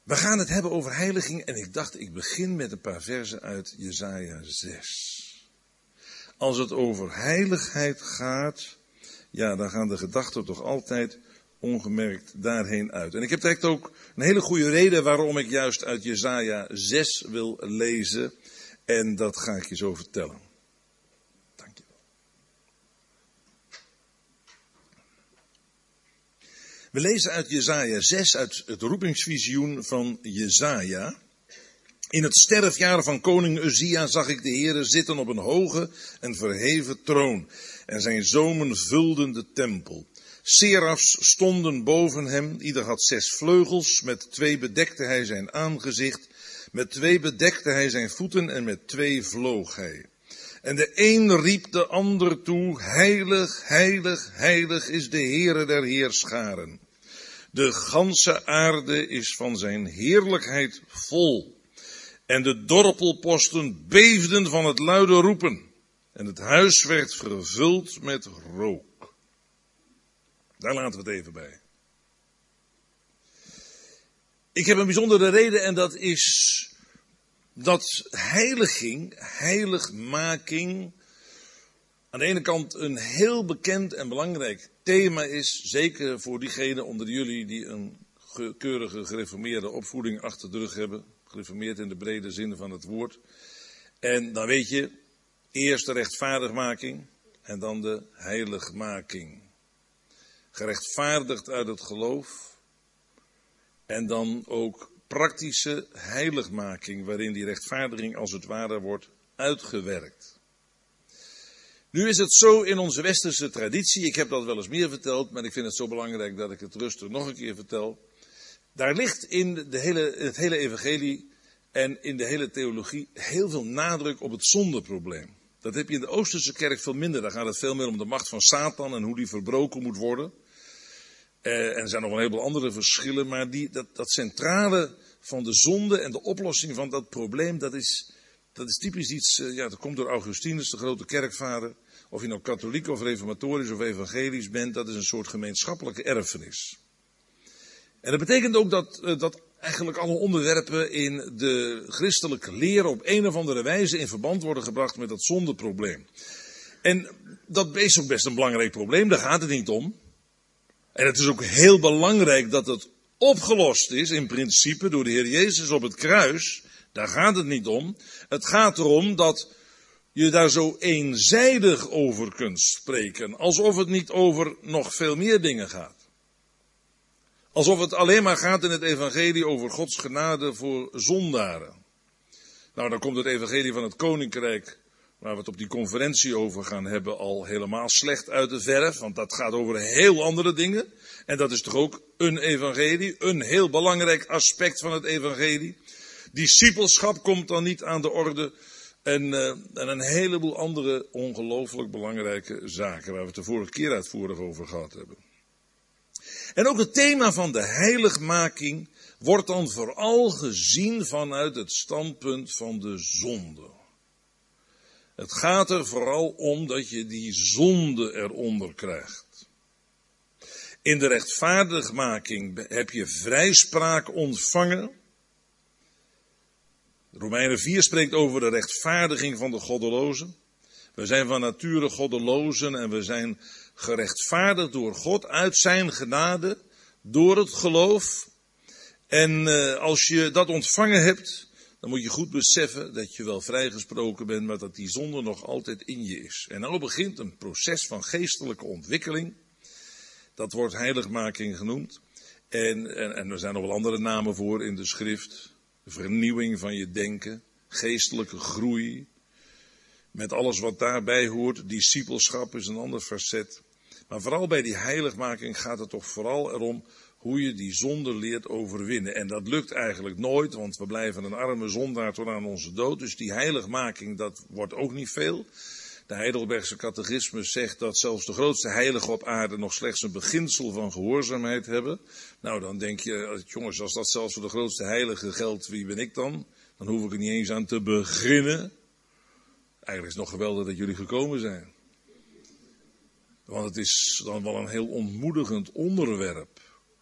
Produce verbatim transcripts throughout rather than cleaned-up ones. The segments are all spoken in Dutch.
We gaan het hebben over heiliging en ik dacht ik begin met een paar versen uit Jesaja zes. Als het over heiligheid gaat, ja, dan gaan de gedachten toch altijd ongemerkt daarheen uit. En ik heb direct ook een hele goede reden waarom ik juist uit Jesaja zes wil lezen. En dat ga ik je zo vertellen. Dank je wel. We lezen uit Jesaja zes, uit het roepingsvisioen van Jesaja. In het sterfjaar van koning Uzia zag ik de Heere zitten op een hoge en verheven troon. En zijn zomen vulden de tempel. Serafs stonden boven hem, ieder had zes vleugels, met twee bedekte hij zijn aangezicht, met twee bedekte hij zijn voeten en met twee vloog hij. En de een riep de ander toe, heilig, heilig, heilig is de Heere der heerscharen. De ganse aarde is van zijn heerlijkheid vol. En de dorpelposten beefden van het luide roepen. En het huis werd vervuld met rook. Daar laten we het even bij. Ik heb een bijzondere reden en dat is dat heiliging, heiligmaking, aan de ene kant een heel bekend en belangrijk thema is. Zeker voor diegenen onder jullie die een keurige gereformeerde opvoeding achter de rug hebben. Gereformeerd in de brede zin van het woord. En dan weet je, eerst de rechtvaardigmaking en dan de heiligmaking. Gerechtvaardigd uit het geloof en dan ook praktische heiligmaking waarin die rechtvaardiging als het ware wordt uitgewerkt. Nu is het zo in onze westerse traditie, ik heb dat wel eens meer verteld, maar ik vind het zo belangrijk dat ik het rustig nog een keer vertel. Daar ligt in, de hele, in het hele evangelie en in de hele theologie heel veel nadruk op het zondeprobleem. Dat heb je in de Oosterse kerk veel minder. Daar gaat het veel meer om de macht van Satan en hoe die verbroken moet worden. Uh, en er zijn nog een heleboel andere verschillen, maar die, dat, dat centrale van de zonde en de oplossing van dat probleem, dat is, dat is typisch iets, uh, ja, dat komt door Augustinus, de grote kerkvader. Of je nou katholiek of reformatorisch of evangelisch bent, dat is een soort gemeenschappelijke erfenis. En dat betekent ook dat, uh, dat eigenlijk alle onderwerpen in de christelijke leer op een of andere wijze in verband worden gebracht met dat zondeprobleem. En dat is ook best een belangrijk probleem, daar gaat het niet om. En het is ook heel belangrijk dat het opgelost is, in principe, door de Heer Jezus op het kruis. Daar gaat het niet om. Het gaat erom dat je daar zo eenzijdig over kunt spreken. Alsof het niet over nog veel meer dingen gaat. Alsof het alleen maar gaat in het evangelie over Gods genade voor zondaren. Nou, dan komt het evangelie van het koninkrijk, waar we het op die conferentie over gaan hebben, al helemaal slecht uit de verf. Want dat gaat over heel andere dingen. En dat is toch ook een evangelie, een heel belangrijk aspect van het evangelie. Discipelschap komt dan niet aan de orde. En, uh, en een heleboel andere ongelooflijk belangrijke zaken, waar we het de vorige keer uitvoerig over gehad hebben. En ook het thema van de heiligmaking wordt dan vooral gezien vanuit het standpunt van de zonde. Het gaat er vooral om dat je die zonde eronder krijgt. In de rechtvaardigmaking heb je vrijspraak ontvangen. Romeinen vier spreekt over de rechtvaardiging van de goddelozen. We zijn van nature goddelozen en we zijn gerechtvaardigd door God uit zijn genade, door het geloof. En uh, als je dat ontvangen hebt, dan moet je goed beseffen dat je wel vrijgesproken bent, maar dat die zonde nog altijd in je is. En nou begint een proces van geestelijke ontwikkeling. Dat wordt heiligmaking genoemd. En, en, en er zijn nog wel andere namen voor in de schrift. Vernieuwing van je denken, geestelijke groei. Met alles wat daarbij hoort, discipelschap is een ander facet. Maar vooral bij die heiligmaking gaat het toch vooral erom hoe je die zonde leert overwinnen. En dat lukt eigenlijk nooit, want we blijven een arme zondaar tot aan onze dood. Dus die heiligmaking, dat wordt ook niet veel. De Heidelbergse catechismus zegt dat zelfs de grootste heiligen op aarde nog slechts een beginsel van gehoorzaamheid hebben. Nou, dan denk je, jongens, als dat zelfs voor de grootste heilige geldt, wie ben ik dan? Dan hoef ik er niet eens aan te beginnen. Eigenlijk is het nog geweldig dat jullie gekomen zijn. Want het is dan wel een heel ontmoedigend onderwerp.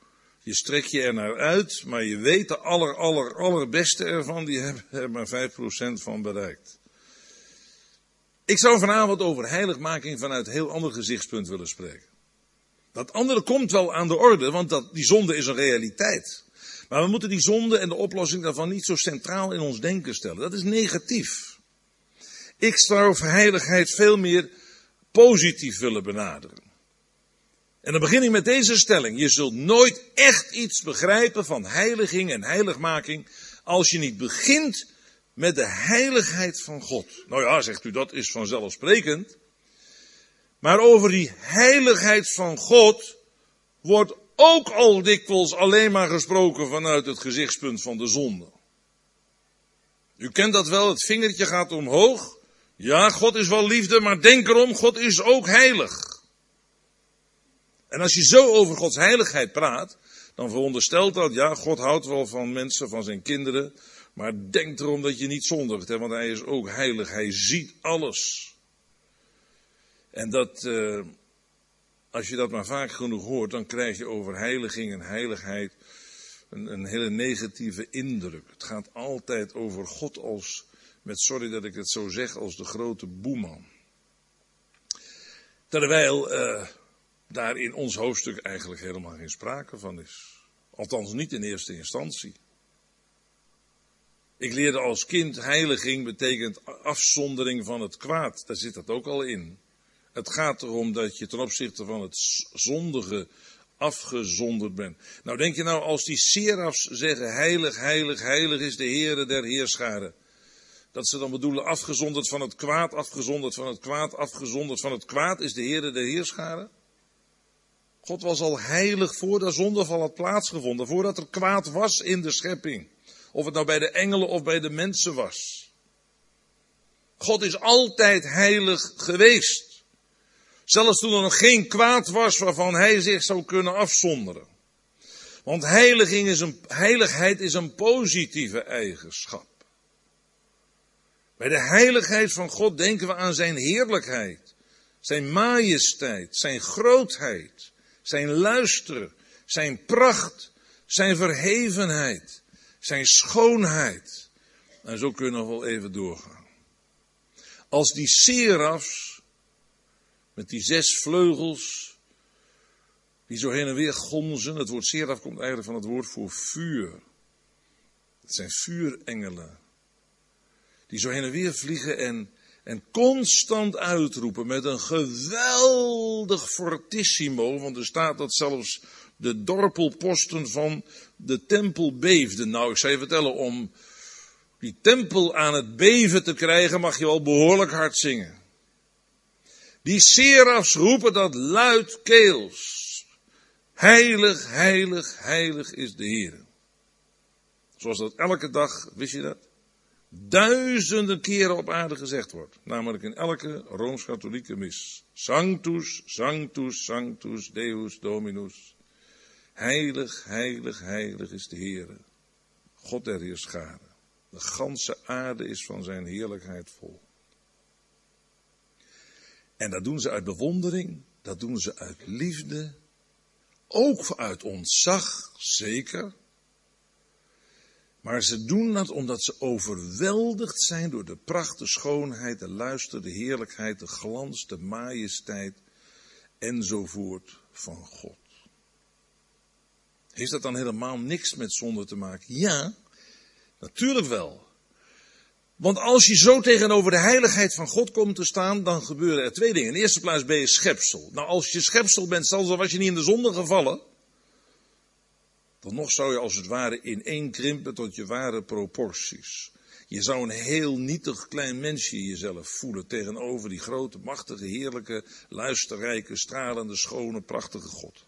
Je strekt je er naar uit, maar je weet de aller, aller, allerbeste ervan, die hebben er maar vijf procent van bereikt. Ik zou vanavond over heiligmaking vanuit een heel ander gezichtspunt willen spreken. Dat andere komt wel aan de orde, want dat, die zonde is een realiteit. Maar we moeten die zonde en de oplossing daarvan niet zo centraal in ons denken stellen. Dat is negatief. Ik zou heiligheid veel meer positief willen benaderen. En dan begin ik met deze stelling. Je zult nooit echt iets begrijpen van heiliging en heiligmaking als je niet begint met de heiligheid van God. Nou ja, zegt u, dat is vanzelfsprekend. Maar over die heiligheid van God wordt ook al dikwijls alleen maar gesproken vanuit het gezichtspunt van de zonde. U kent dat wel, het vingertje gaat omhoog. Ja, God is wel liefde, maar denk erom, God is ook heilig. En als je zo over Gods heiligheid praat, dan veronderstelt dat, ja, God houdt wel van mensen, van zijn kinderen, maar denk erom dat je niet zondigt, hè, want hij is ook heilig, hij ziet alles. En dat, uh, als je dat maar vaak genoeg hoort, dan krijg je over heiliging en heiligheid een, een hele negatieve indruk. Het gaat altijd over God als, met sorry dat ik het zo zeg, als de grote boeman. Terwijl uh, daar in ons hoofdstuk eigenlijk helemaal geen sprake van is. Althans niet in eerste instantie. Ik leerde als kind, heiliging betekent afzondering van het kwaad. Daar zit dat ook al in. Het gaat erom dat je ten opzichte van het zondige afgezonderd bent. Nou, denk je nou, als die serafs zeggen, heilig, heilig, heilig is de Heere der heerscharen. Dat ze dan bedoelen, afgezonderd van het kwaad, afgezonderd van het kwaad, afgezonderd van het kwaad is de Heere der heerscharen. God was al heilig voordat zondeval had plaatsgevonden, voordat er kwaad was in de schepping. Of het nou bij de engelen of bij de mensen was. God is altijd heilig geweest. Zelfs toen er nog geen kwaad was waarvan hij zich zou kunnen afzonderen. Want heiliging is een, heiligheid is een positieve eigenschap. Bij de heiligheid van God denken we aan zijn heerlijkheid, zijn majesteit, zijn grootheid, zijn luister, zijn pracht, zijn verhevenheid, zijn schoonheid. En zo kunnen we wel even doorgaan. Als die serafs met die zes vleugels, die zo heen en weer gonzen. Het woord seraf komt eigenlijk van het woord voor vuur. Het zijn vuurengelen. Die zo heen en weer vliegen en, en constant uitroepen met een geweldig fortissimo. Want er staat dat zelfs de dorpelposten van de tempel beefden. Nou, ik zou je vertellen, om die tempel aan het beven te krijgen mag je wel behoorlijk hard zingen. Die serafs roepen dat luidkeels. Heilig, heilig, heilig is de Heer. Zoals dat elke dag, wist je dat? Duizenden keren op aarde gezegd wordt. Namelijk in elke Rooms-Katholieke mis. Sanctus, sanctus, sanctus, Deus Dominus. Heilig, heilig, heilig is de Heer. God der heerscharen. De ganse aarde is van zijn heerlijkheid vol. En dat doen ze uit bewondering, dat doen ze uit liefde, ook uit ontzag, zeker. Maar ze doen dat omdat ze overweldigd zijn door de pracht, de schoonheid, de luister, de heerlijkheid, de glans, de majesteit enzovoort van God. Heeft dat dan helemaal niks met zonde te maken? Ja, natuurlijk wel. Want als je zo tegenover de heiligheid van God komt te staan, dan gebeuren er twee dingen. In de eerste plaats ben je schepsel. Nou, als je schepsel bent, zelfs al was je niet in de zonde gevallen, dan nog zou je als het ware ineenkrimpen tot je ware proporties. Je zou een heel nietig klein mensje jezelf voelen tegenover die grote, machtige, heerlijke, luisterrijke, stralende, schone, prachtige God.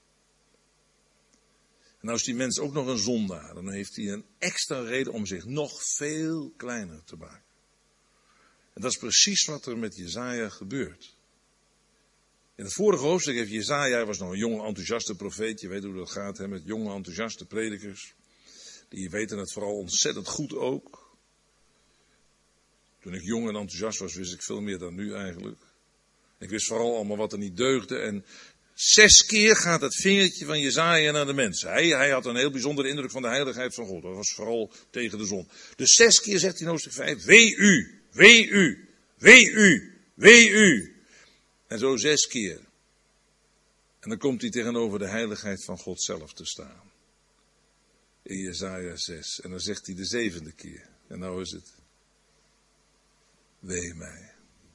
En nou is die mens ook nog een zondaar, dan heeft hij een extra reden om zich nog veel kleiner te maken. En dat is precies wat er met Jesaja gebeurt. In het vorige hoofdstuk heeft Jesaja, hij was nog een jonge enthousiaste profeet, je weet hoe dat gaat, hè, met jonge enthousiaste predikers. Die weten het vooral ontzettend goed ook. Toen ik jong en enthousiast was, wist ik veel meer dan nu eigenlijk. Ik wist vooral allemaal wat er niet deugde en Zes keer gaat het vingertje van Jesaja naar de mensen. Hij, hij had een heel bijzondere indruk van de heiligheid van God. Dat was vooral tegen de zon. Dus zes keer zegt hij in hoofdstuk vijf, wee u, wee u, wee u, wee u. En zo zes keer. En dan komt hij tegenover de heiligheid van God zelf te staan. In Jesaja zes. En dan zegt hij de zevende keer. En nou is het. Wee mij.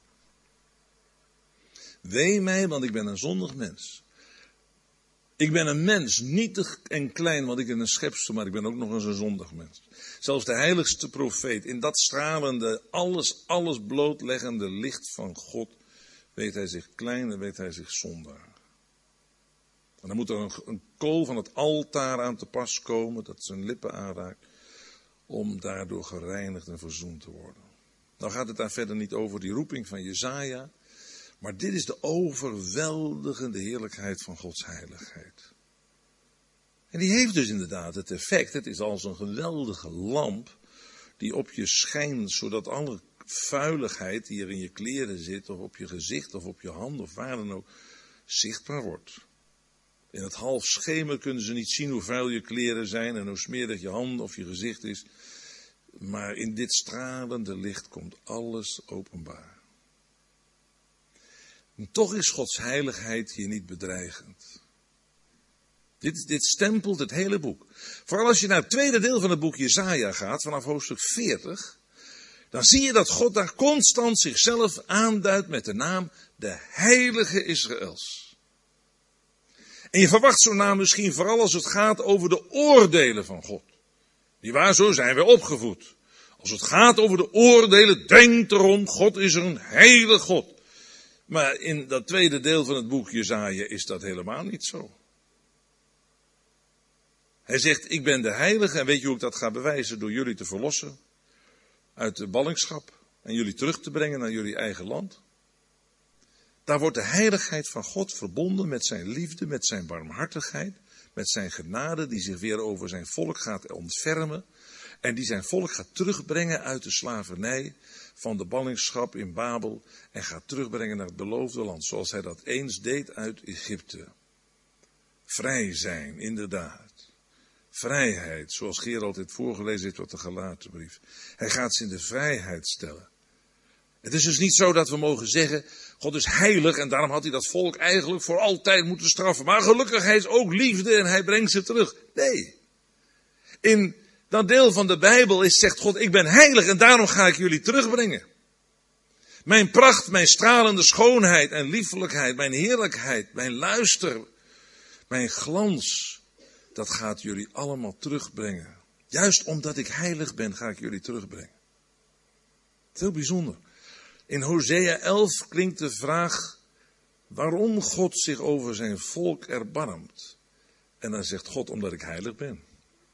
Wee mij, want ik ben een zondig mens. Ik ben een mens, nietig en klein, want ik ben een schepsel, maar ik ben ook nog eens een zondig mens. Zelfs de heiligste profeet, in dat stralende, alles, alles blootleggende licht van God, weet hij zich klein en weet hij zich zondaar. En dan moet er een, een kool van het altaar aan te pas komen, dat zijn lippen aanraakt, om daardoor gereinigd en verzoend te worden. Nou gaat het daar verder niet over die roeping van Jesaja, maar dit is de overweldigende heerlijkheid van Gods heiligheid. En die heeft dus inderdaad het effect, het is als een geweldige lamp die op je schijnt, zodat alle vuiligheid die er in je kleren zit, of op je gezicht, of op je hand, of waar dan ook, zichtbaar wordt. In het half schemer kunnen ze niet zien hoe vuil je kleren zijn en hoe smerig je hand of je gezicht is. Maar in dit stralende licht komt alles openbaar. En toch is Gods heiligheid hier niet bedreigend. Dit, dit stempelt het hele boek. Vooral als je naar het tweede deel van het boek Jesaja gaat, vanaf hoofdstuk veertig, dan zie je dat God daar constant zichzelf aanduidt met de naam de Heilige Israëls. En je verwacht zo'n naam misschien vooral als het gaat over de oordelen van God. Die waar, zo zijn wij opgevoed. Als het gaat over de oordelen, denk erom, God is een heilig God. Maar in dat tweede deel van het boek Jesaja is dat helemaal niet zo. Hij zegt, ik ben de heilige en weet je hoe ik dat ga bewijzen? Door jullie te verlossen uit de ballingschap en jullie terug te brengen naar jullie eigen land. Daar wordt de heiligheid van God verbonden met zijn liefde, met zijn barmhartigheid, met zijn genade die zich weer over zijn volk gaat ontfermen. En die zijn volk gaat terugbrengen uit de slavernij van de ballingschap in Babel en gaat terugbrengen naar het beloofde land, zoals hij dat eens deed uit Egypte. Vrij zijn, inderdaad. Vrijheid, zoals Gerald dit voorgelezen heeft uit de Galatenbrief. Hij gaat ze in de vrijheid stellen. Het is dus niet zo dat we mogen zeggen, God is heilig en daarom had hij dat volk eigenlijk voor altijd moeten straffen. Maar gelukkig, hij is ook liefde en hij brengt ze terug. Nee. In dat deel van de Bijbel is, zegt God, ik ben heilig en daarom ga ik jullie terugbrengen. Mijn pracht, mijn stralende schoonheid en liefelijkheid, mijn heerlijkheid, mijn luister, mijn glans, dat gaat jullie allemaal terugbrengen. Juist omdat ik heilig ben, ga ik jullie terugbrengen. Het is heel bijzonder. In Hosea elf klinkt de vraag waarom God zich over zijn volk erbarmt. En dan zegt God, omdat ik heilig ben.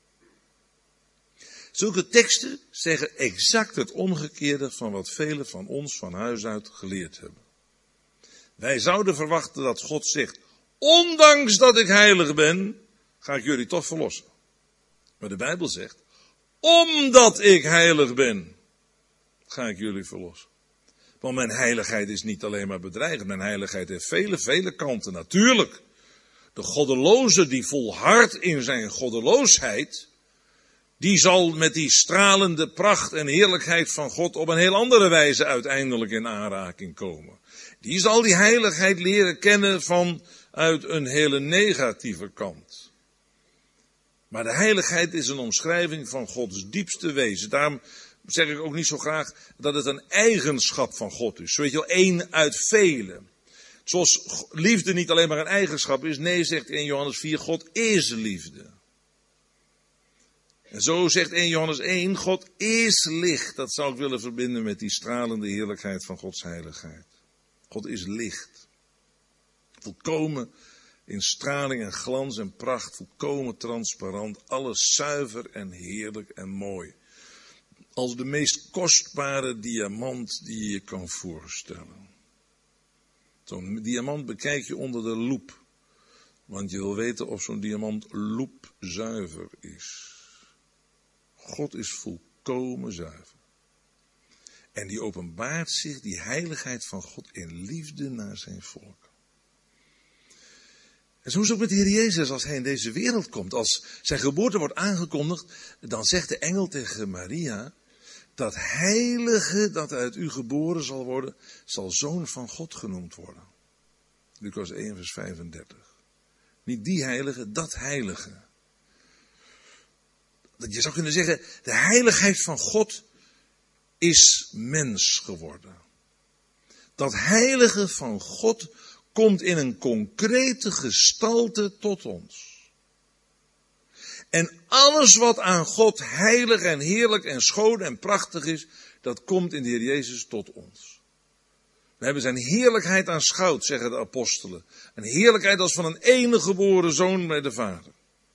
Zulke teksten zeggen exact het omgekeerde van wat velen van ons van huis uit geleerd hebben. Wij zouden verwachten dat God zegt, ondanks dat ik heilig ben, ga ik jullie toch verlossen. Maar de Bijbel zegt, omdat ik heilig ben, ga ik jullie verlossen. Want mijn heiligheid is niet alleen maar bedreigend. Mijn heiligheid heeft vele, vele kanten. Natuurlijk, de goddeloze die volhardt in zijn goddeloosheid, die zal met die stralende pracht en heerlijkheid van God op een heel andere wijze uiteindelijk in aanraking komen. Die zal die heiligheid leren kennen vanuit een hele negatieve kant. Maar de heiligheid is een omschrijving van Gods diepste wezen. Daarom zeg ik ook niet zo graag dat het een eigenschap van God is. Zo weet je wel, één uit velen. Zoals liefde niet alleen maar een eigenschap is. Nee, zegt eerste Johannes vier, God is liefde. En zo zegt eerste Johannes één, God is licht. Dat zou ik willen verbinden met die stralende heerlijkheid van Gods heiligheid. God is licht. Volkomen in straling en glans en pracht. Volkomen transparant. Alles zuiver en heerlijk en mooi. Als de meest kostbare diamant die je je kan voorstellen. Zo'n diamant bekijk je onder de loep. Want je wil weten of zo'n diamant loepzuiver is. God is volkomen zuiver. En die openbaart zich, die heiligheid van God, in liefde naar zijn volk. En zo is het ook met de Heer Jezus als hij in deze wereld komt. Als zijn geboorte wordt aangekondigd, dan zegt de engel tegen Maria, dat heilige dat uit u geboren zal worden, zal zoon van God genoemd worden. Lucas één vers vijfendertig. Niet die heilige, dat heilige. Je zou kunnen zeggen, de heiligheid van God is mens geworden. Dat heilige van God komt in een concrete gestalte tot ons. En alles wat aan God heilig en heerlijk en schoon en prachtig is, dat komt in de Heer Jezus tot ons. We hebben zijn heerlijkheid aanschouwd, zeggen de apostelen. Een heerlijkheid als van een enige geboren zoon bij de Vader.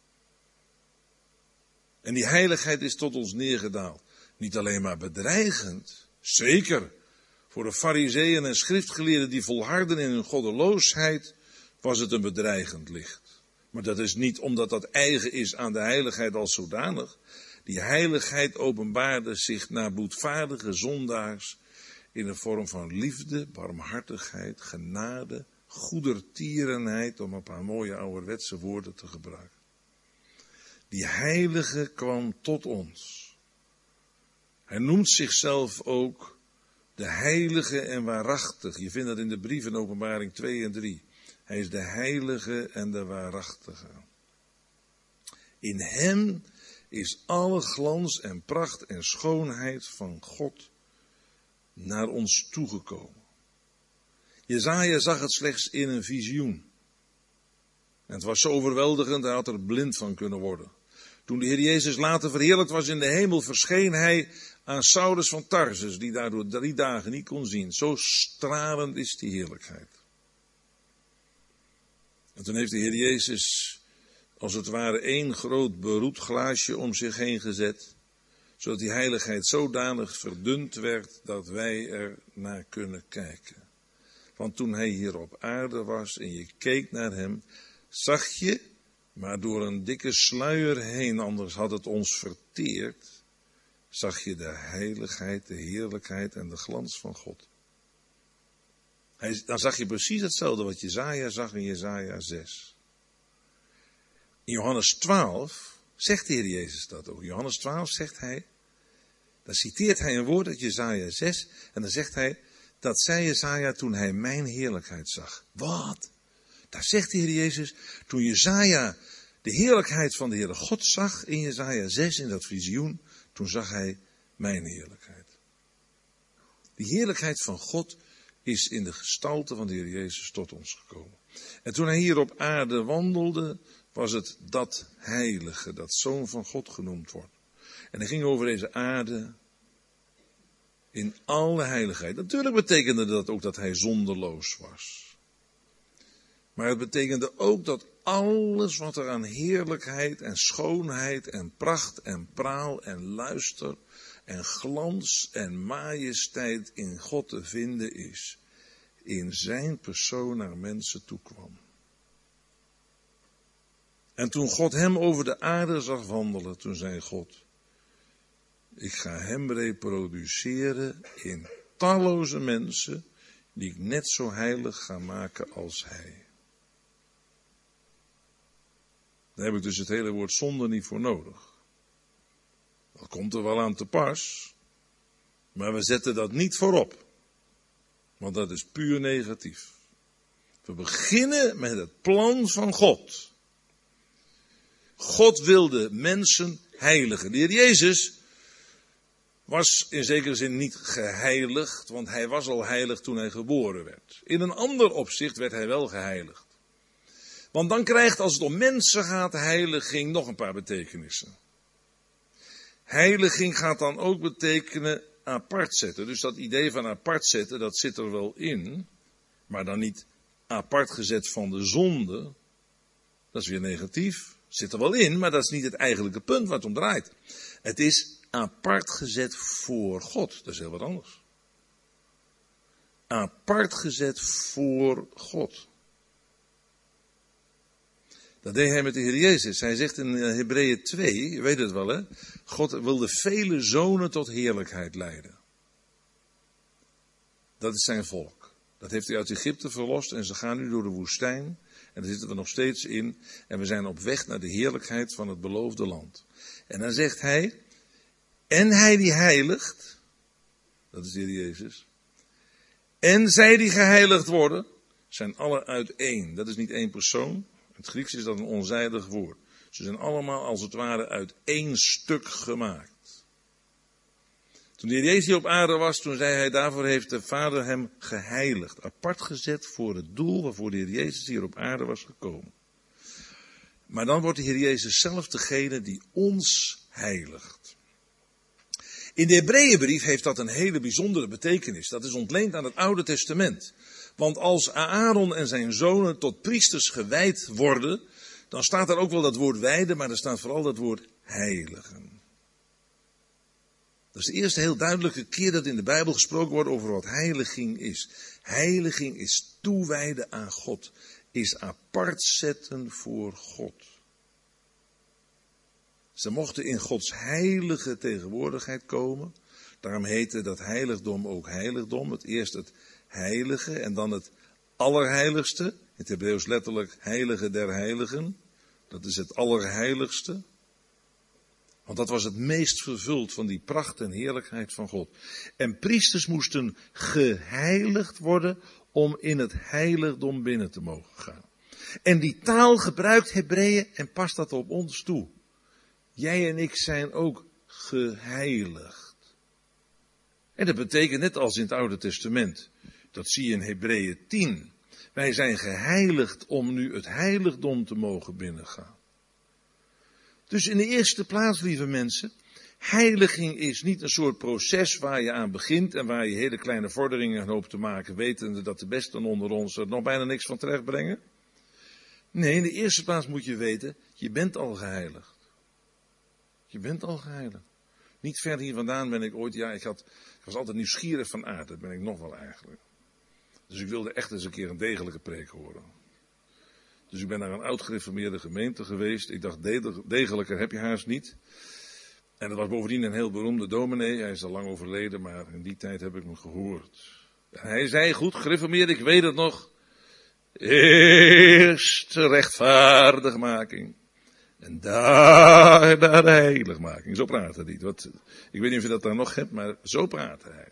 En die heiligheid is tot ons neergedaald. Niet alleen maar bedreigend, zeker. Voor de farizeeën en schriftgeleerden die volharden in hun goddeloosheid, was het een bedreigend licht. Maar dat is niet omdat dat eigen is aan de heiligheid als zodanig. Die heiligheid openbaarde zich naar boetvaardige zondaars in de vorm van liefde, barmhartigheid, genade, goedertierenheid, om een paar mooie ouderwetse woorden te gebruiken. Die heilige kwam tot ons. Hij noemt zichzelf ook de heilige en waarachtig. Je vindt dat in de brieven Openbaring twee en drie. Hij is de heilige en de waarachtige. In hem is alle glans en pracht en schoonheid van God naar ons toegekomen. Jesaja zag het slechts in een visioen. En het was zo overweldigend, hij had er blind van kunnen worden. Toen de Heer Jezus later verheerlijkt was in de hemel, verscheen hij aan Saulus van Tarsus, die daardoor drie dagen niet kon zien. Zo stralend is die heerlijkheid. En toen heeft de Heer Jezus als het ware één groot beroet glaasje om zich heen gezet, zodat die heiligheid zodanig verdund werd dat wij er naar kunnen kijken. Want toen hij hier op aarde was en je keek naar hem, zag je, maar door een dikke sluier heen, anders had het ons verteerd, zag je de heiligheid, de heerlijkheid en de glans van God. Hij, dan zag je precies hetzelfde wat Jesaja zag in Jesaja zes. In Johannes twaalf zegt de Heer Jezus dat ook. In Johannes twaalf zegt hij, dan citeert hij een woord uit Jesaja zes en dan zegt hij, dat zei Jesaja toen hij mijn heerlijkheid zag. Wat? Daar zegt de Heer Jezus, toen Jesaja de heerlijkheid van de Heere God zag in Jesaja zes in dat visioen, toen zag hij mijn heerlijkheid. Die heerlijkheid van God is in de gestalte van de Heer Jezus tot ons gekomen. En toen hij hier op aarde wandelde, was het dat heilige, dat zoon van God genoemd wordt. En hij ging over deze aarde in alle heiligheid. Natuurlijk betekende dat ook dat hij zonderloos was. Maar het betekende ook dat alles wat er aan heerlijkheid en schoonheid en pracht en praal en luister en glans en majesteit in God te vinden is, in zijn persoon naar mensen toekwam. En toen God hem over de aarde zag wandelen, toen zei God, ik ga hem reproduceren in talloze mensen die ik net zo heilig ga maken als hij. Daar heb ik dus het hele woord zonde niet voor nodig. Dat komt er wel aan te pas, maar we zetten dat niet voorop. Want dat is puur negatief. We beginnen met het plan van God. God wilde mensen heiligen. De Heer Jezus was in zekere zin niet geheiligd, want hij was al heilig toen hij geboren werd. In een ander opzicht werd hij wel geheiligd. Want dan krijgt, als het om mensen gaat, heiliging nog een paar betekenissen. Heiliging gaat dan ook betekenen apart zetten. Dus dat idee van apart zetten, dat zit er wel in. Maar dan niet apart gezet van de zonde. Dat is weer negatief. Zit er wel in, maar dat is niet het eigenlijke punt waar het om draait. Het is apart gezet voor God. Dat is heel wat anders. Apart gezet voor God. Dat deed hij met de Heer Jezus. Hij zegt in Hebreeën twee, je weet het wel hè. God wilde vele zonen tot heerlijkheid leiden. Dat is zijn volk. Dat heeft hij uit Egypte verlost en ze gaan nu door de woestijn. En daar zitten we nog steeds in. En we zijn op weg naar de heerlijkheid van het beloofde land. En dan zegt hij, en hij die heiligt, dat is de Heer Jezus, en zij die geheiligd worden, zijn alle uit één. Dat is niet één persoon. In het Grieks is dat een onzijdig woord. Ze zijn allemaal als het ware uit één stuk gemaakt. Toen de Heer Jezus hier op aarde was, toen zei hij, daarvoor heeft de Vader hem geheiligd. Apart gezet voor het doel waarvoor de Heer Jezus hier op aarde was gekomen. Maar dan wordt de Heer Jezus zelf degene die ons heiligt. In de Hebreeënbrief heeft dat een hele bijzondere betekenis. Dat is ontleend aan het Oude Testament. Want als Aaron en zijn zonen tot priesters gewijd worden, dan staat er ook wel dat woord wijden, maar er staat vooral dat woord heiligen. Dat is de eerste heel duidelijke keer dat in de Bijbel gesproken wordt over wat heiliging is. Heiliging is toewijden aan God, is apart zetten voor God. Ze mochten in Gods heilige tegenwoordigheid komen. Daarom heette dat heiligdom ook heiligdom. Het eerst het heilige en dan het allerheiligste. In het Hebreeuws letterlijk heilige der heiligen. Dat is het allerheiligste. Want dat was het meest vervuld van die pracht en heerlijkheid van God. En priesters moesten geheiligd worden om in het heiligdom binnen te mogen gaan. En die taal gebruikt Hebreeën en past dat op ons toe. Jij en ik zijn ook geheiligd. En dat betekent net als in het Oude Testament. Dat zie je in Hebreeën tien. Wij zijn geheiligd om nu het heiligdom te mogen binnengaan. Dus in de eerste plaats, lieve mensen, heiliging is niet een soort proces waar je aan begint en waar je hele kleine vorderingen hoopt te maken, wetende dat de besten onder ons er nog bijna niks van terecht brengen. Nee, in de eerste plaats moet je weten, je bent al geheiligd. Je bent al geheiligd. Niet ver hier vandaan ben ik ooit, ja, ik, had, ik was altijd nieuwsgierig van aard, dat ben ik nog wel eigenlijk. Dus ik wilde echt eens een keer een degelijke preek horen. Dus ik ben naar een oud-gereformeerde gemeente geweest. Ik dacht, degelijker heb je haast niet. En dat was bovendien een heel beroemde dominee. Hij is al lang overleden, maar in die tijd heb ik hem gehoord. En hij zei, goed, gereformeerd, ik weet het nog. Eerst de rechtvaardigmaking. En daar, daar de heiligmaking. Zo praatte hij niet. Wat, ik weet niet of je dat daar nog hebt, maar zo praatte hij.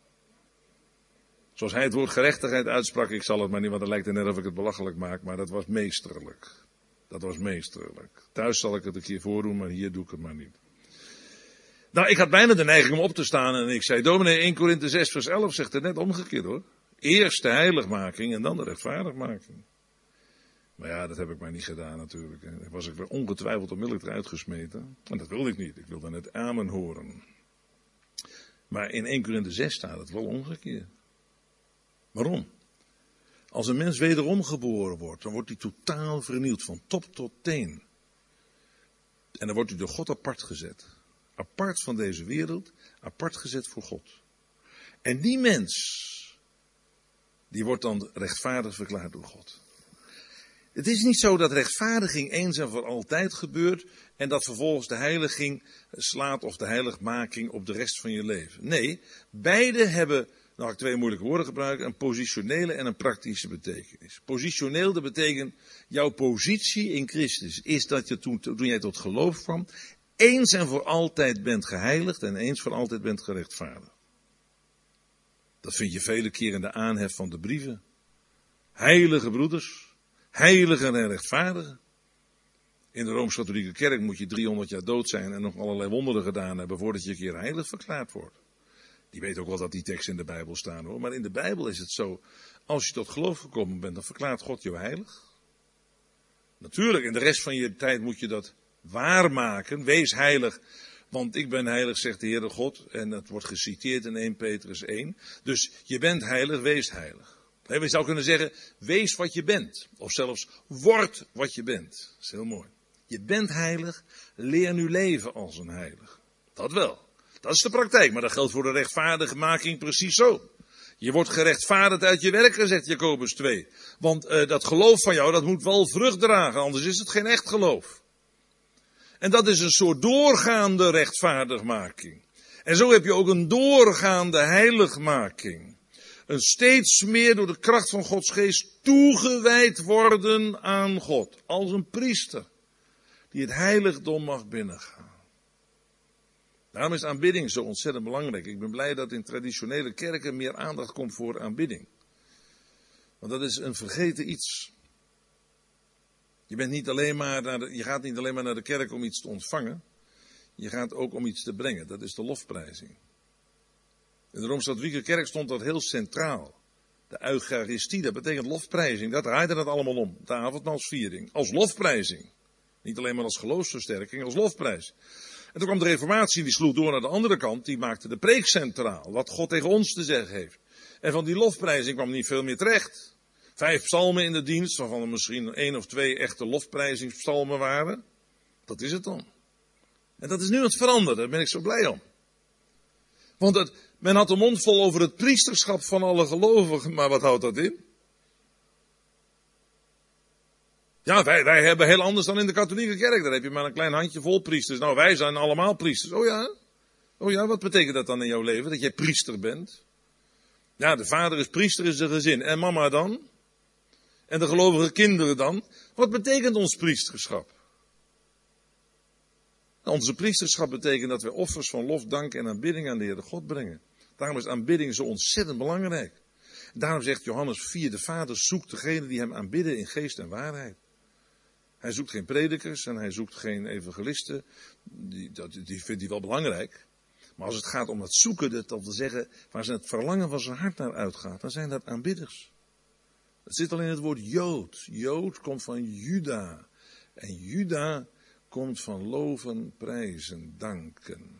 Zoals hij het woord gerechtigheid uitsprak, ik zal het maar niet, want dan lijkt het net of ik het belachelijk maak, maar dat was meesterlijk. Dat was meesterlijk. Thuis zal ik het een keer voordoen, maar hier doe ik het maar niet. Nou, ik had bijna de neiging om op te staan en ik zei, dominee, Eerste Korinthe zes vers elf zegt het net omgekeerd hoor. Eerst de heiligmaking en dan de rechtvaardigmaking. Maar ja, dat heb ik maar niet gedaan natuurlijk. Dan was ik weer ongetwijfeld onmiddellijk eruit gesmeten. En dat wilde ik niet, ik wilde net amen horen. Maar in Eerste Korinthe zes staat het wel omgekeerd. Waarom? Als een mens wederom geboren wordt, dan wordt hij totaal vernieuwd, van top tot teen. En dan wordt hij door God apart gezet. Apart van deze wereld, apart gezet voor God. En die mens, die wordt dan rechtvaardig verklaard door God. Het is niet zo dat rechtvaardiging eens en voor altijd gebeurt en dat vervolgens de heiliging slaat of de heiligmaking op de rest van je leven. Nee, beide hebben, nou ga ik twee moeilijke woorden gebruiken, een positionele en een praktische betekenis. Positioneel, dat betekent, jouw positie in Christus is dat je toen, toen jij tot geloof kwam, eens en voor altijd bent geheiligd en eens voor altijd bent gerechtvaardigd. Dat vind je vele keren in de aanhef van de brieven. Heilige broeders, heiligen en rechtvaardigen. In de Rooms-Katholieke Kerk moet je driehonderd jaar dood zijn en nog allerlei wonderen gedaan hebben voordat je een keer heilig verklaard wordt. Die weet ook wel dat die teksten in de Bijbel staan hoor. Maar in de Bijbel is het zo, als je tot geloof gekomen bent, dan verklaart God je heilig. Natuurlijk, in de rest van je tijd moet je dat waarmaken. Wees heilig, want ik ben heilig, zegt de Heere God. En dat wordt geciteerd in Eerste Petrus één. Dus je bent heilig, wees heilig. Je zou kunnen zeggen, wees wat je bent. Of zelfs, word wat je bent. Dat is heel mooi. Je bent heilig, leer nu leven als een heilig. Dat wel. Dat is de praktijk, maar dat geldt voor de rechtvaardigmaking precies zo. Je wordt gerechtvaardigd uit je werken, zegt Jacobus twee. Want uh, dat geloof van jou, dat moet wel vrucht dragen, anders is het geen echt geloof. En dat is een soort doorgaande rechtvaardigmaking. En zo heb je ook een doorgaande heiligmaking. Een steeds meer door de kracht van Gods geest toegewijd worden aan God. Als een priester die het heiligdom mag binnengaan. Daarom is aanbidding zo ontzettend belangrijk. Ik ben blij dat in traditionele kerken meer aandacht komt voor aanbidding. Want dat is een vergeten iets. Je, bent niet alleen maar naar de, je gaat niet alleen maar naar de kerk om iets te ontvangen. Je gaat ook om iets te brengen. Dat is de lofprijzing. In de Rooms-Katholieke kerk stond dat heel centraal. De Eucharistie, dat betekent lofprijzing. Dat draaide dat allemaal om. De avondmaalsviering. Als lofprijzing. Niet alleen maar als geloofsversterking, als lofprijs. En toen kwam de Reformatie, die sloeg door naar de andere kant. Die maakte de preek centraal. Wat God tegen ons te zeggen heeft. En van die lofprijzing kwam niet veel meer terecht. Vijf psalmen in de dienst, waarvan er misschien één of twee echte lofprijzingspsalmen waren. Dat is het dan. En dat is nu aan het veranderen, daar ben ik zo blij om. Want het, men had de mond vol over het priesterschap van alle gelovigen, maar wat houdt dat in? Ja, wij, wij hebben heel anders dan in de katholieke kerk. Daar heb je maar een klein handje vol priesters. Nou, wij zijn allemaal priesters. Oh ja? Oh ja, wat betekent dat dan in jouw leven, dat jij priester bent? Ja, de vader is priester in zijn gezin. En mama dan? En de gelovige kinderen dan? Wat betekent ons priesterschap? Onze priesterschap betekent dat wij offers van lof, dank en aanbidding aan de Heere God brengen. Daarom is aanbidding zo ontzettend belangrijk. Daarom zegt Johannes vier, de Vader zoekt degene die hem aanbidden in geest en waarheid. Hij zoekt geen predikers en hij zoekt geen evangelisten. Die, dat, die vindt hij wel belangrijk. Maar als het gaat om het zoeken, dat wil zeggen, waar zijn het verlangen van zijn hart naar uitgaat, dan zijn dat aanbidders. Dat zit al in het woord Jood. Jood komt van Juda. En Juda komt van loven, prijzen, danken.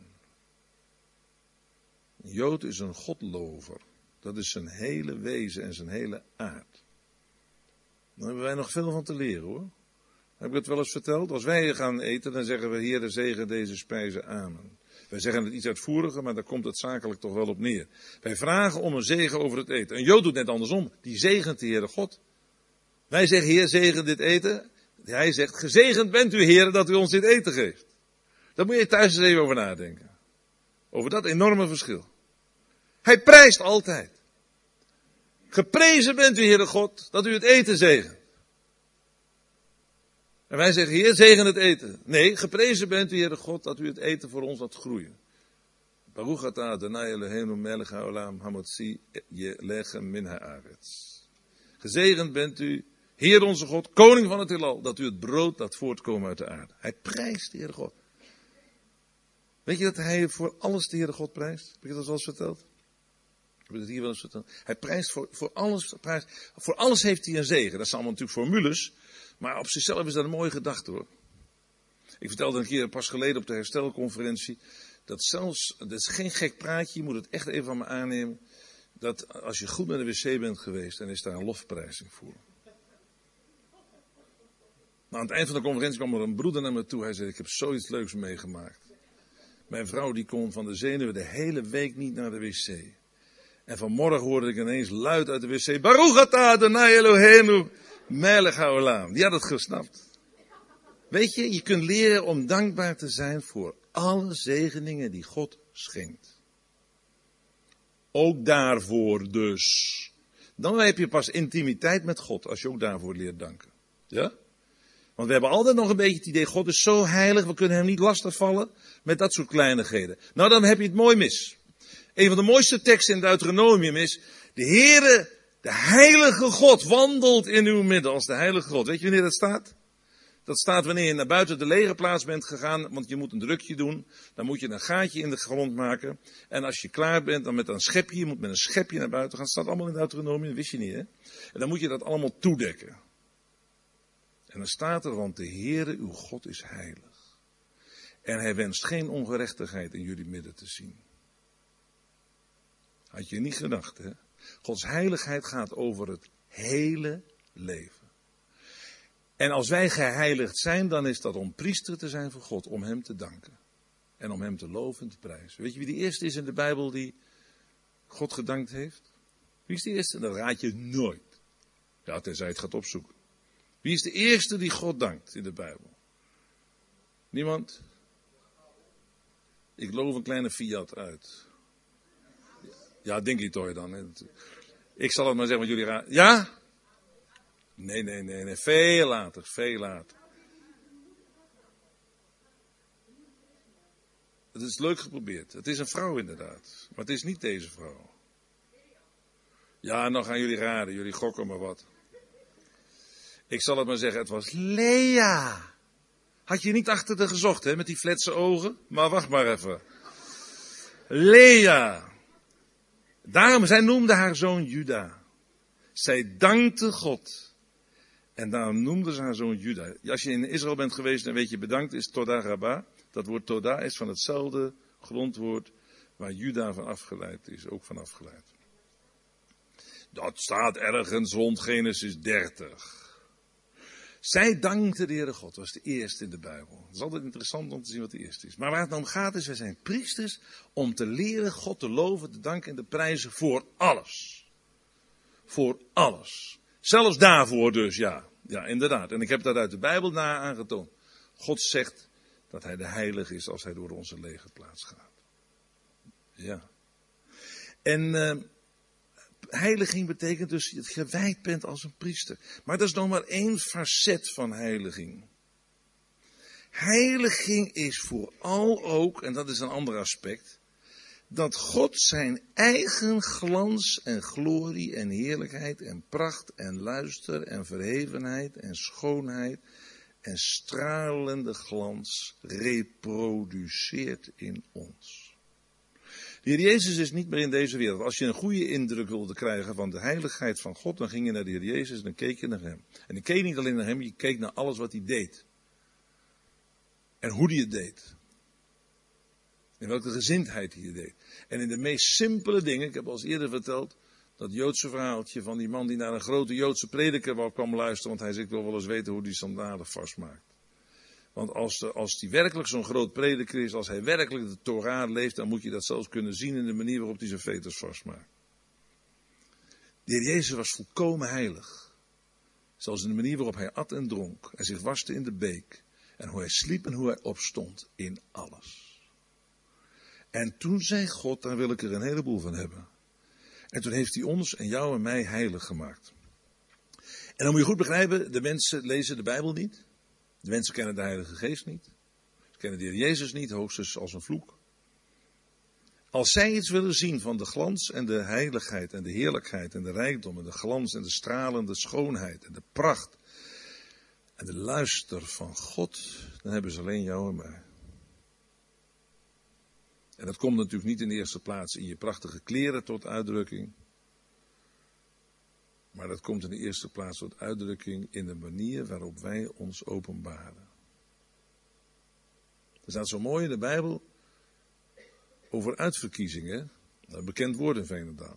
Jood is een godlover. Dat is zijn hele wezen en zijn hele aard. Daar hebben wij nog veel van te leren hoor. Heb ik het wel eens verteld? Als wij gaan eten, dan zeggen we, Heere, zegen deze spijzen, amen. Wij zeggen het iets uitvoeriger, maar daar komt het zakelijk toch wel op neer. Wij vragen om een zegen over het eten. Een Jood doet net andersom. Die zegent de Heere God. Wij zeggen, Heer, zegen dit eten. Hij zegt, gezegend bent u, Heer, dat u ons dit eten geeft. Daar moet je thuis eens even over nadenken. Over dat enorme verschil. Hij prijst altijd. Geprezen bent u, Heere God, dat u het eten zegent. En wij zeggen, Heer, zegen het eten. Nee, geprezen bent u, Heere God, dat u het eten voor ons laat groeien. Baruch atah Adonai Eloheinu melech haolam hamotzi lechem min haaretz. Gezegend bent u, Heer onze God, koning van het heelal, dat u het brood laat voortkomen uit de aarde. Hij prijst de Heere God. Weet je dat hij voor alles de Heere God prijst? Heb ik dat wel eens verteld? Heb ik het hier wel eens verteld? Hij prijst voor, voor alles, prijst, voor alles heeft hij een zegen. Dat zijn allemaal natuurlijk formules, maar op zichzelf is dat een mooie gedachte hoor. Ik vertelde een keer pas geleden op de herstelconferentie, dat zelfs, dat is geen gek praatje, je moet het echt even van me aannemen, dat als je goed naar de wc bent geweest, dan is daar een lofprijzing voor. Nou, aan het eind van de conferentie kwam er een broeder naar me toe. Hij zei, ik heb zoiets leuks meegemaakt. Mijn vrouw die kon van de zenuwen de hele week niet naar de wc. En vanmorgen hoorde ik ineens luid uit de wc, Baruch atah Adonai Eloheinu melech haolam. Die had het gesnapt. Weet je, je kunt leren om dankbaar te zijn voor alle zegeningen die God schenkt. Ook daarvoor dus. Dan heb je pas intimiteit met God als je ook daarvoor leert danken. Ja? Want we hebben altijd nog een beetje het idee, God is zo heilig, we kunnen hem niet lastigvallen met dat soort kleinigheden. Nou, dan heb je het mooi mis. Een van de mooiste teksten in Deuteronomium is, de Heere, de heilige God, wandelt in uw midden als de heilige God. Weet je wanneer dat staat? Dat staat wanneer je naar buiten de legerplaats bent gegaan, want je moet een drukje doen. Dan moet je een gaatje in de grond maken. En als je klaar bent, dan met een schepje, je moet met een schepje naar buiten gaan. Dat staat allemaal in Deuteronomium, dat wist je niet hè. En dan moet je dat allemaal toedekken. En dan staat er, want de Heere uw God is heilig. En hij wenst geen ongerechtigheid in jullie midden te zien. Had je niet gedacht, hè? Gods heiligheid gaat over het hele leven. En als wij geheiligd zijn, dan is dat om priester te zijn voor God, om hem te danken. En om hem te loven en te prijzen. Weet je wie de eerste is in de Bijbel die God gedankt heeft? Wie is de eerste? Dat raad je nooit. Ja, tenzij je het gaat opzoeken. Wie is de eerste die God dankt in de Bijbel? Niemand? Ik loof een kleine Fiat uit. Ja, denk ik toch dan. Ik zal het maar zeggen wat jullie raden. Ja? Nee, nee, nee, nee. Veel later, veel later. Het is leuk geprobeerd. Het is een vrouw inderdaad. Maar het is niet deze vrouw. Ja, dan gaan jullie raden. Jullie gokken maar wat. Ik zal het maar zeggen, het was Lea. Had je niet achter de gezocht, hè, met die fletse ogen? Maar wacht maar even. Lea. Daarom, zij noemde haar zoon Juda. Zij dankte God. En daarom noemde ze haar zoon Juda. Als je in Israël bent geweest, dan weet je, bedankt is Toda Rabba. Dat woord Toda is van hetzelfde grondwoord waar Juda van afgeleid is, ook van afgeleid. Dat staat ergens rond Genesis dertig. Zij dankte de Heere God, dat was de eerste in de Bijbel. Het is altijd interessant om te zien wat de eerste is. Maar waar het om gaat is, wij zijn priesters om te leren God te loven, te danken en te prijzen voor alles. Voor alles. Zelfs daarvoor dus, ja. Ja, inderdaad. En ik heb dat uit de Bijbel na aangetoond. God zegt dat hij de heilige is als hij door onze legerplaats gaat. Ja. En uh, heiliging betekent dus dat je gewijd bent als een priester. Maar dat is nog maar één facet van heiliging. Heiliging is vooral ook, en dat is een ander aspect, dat God zijn eigen glans en glorie en heerlijkheid en pracht en luister en verhevenheid en schoonheid en stralende glans reproduceert in ons. De Heer Jezus is niet meer in deze wereld. Als je een goede indruk wilde krijgen van de heiligheid van God, dan ging je naar de Heer Jezus en dan keek je naar hem. En je keek niet alleen naar hem, je keek naar alles wat hij deed. En hoe hij het deed. In welke gezindheid hij het deed. En in de meest simpele dingen, ik heb al eens eerder verteld, dat Joodse verhaaltje van die man die naar een grote Joodse prediker wou kwam luisteren, want hij zegt, ik wil wel eens weten hoe die sandalen vastmaakt. Want als, als hij werkelijk zo'n groot prediker is, als hij werkelijk de Torah leeft, dan moet je dat zelfs kunnen zien in de manier waarop hij zijn veters vastmaakt. De Heer Jezus was volkomen heilig. Zelfs in de manier waarop hij at en dronk en zich waste in de beek. En hoe hij sliep en hoe hij opstond in alles. En toen zei God, daar wil ik er een heleboel van hebben. En toen heeft hij ons en jou en mij heilig gemaakt. En dan moet je goed begrijpen, de mensen lezen de Bijbel niet. De mensen kennen de Heilige Geest niet. Ze kennen de Heer Jezus niet, hoogstens als een vloek. Als zij iets willen zien van de glans en de heiligheid en de heerlijkheid en de rijkdom en de glans en de stralende schoonheid en de pracht en de luister van God, dan hebben ze alleen jou en mij. En dat komt natuurlijk niet in de eerste plaats in je prachtige kleren tot uitdrukking. Maar dat komt in de eerste plaats tot uitdrukking in de manier waarop wij ons openbaren. Er staat zo mooi in de Bijbel over uitverkiezingen. Een bekend woord in Veenendaal.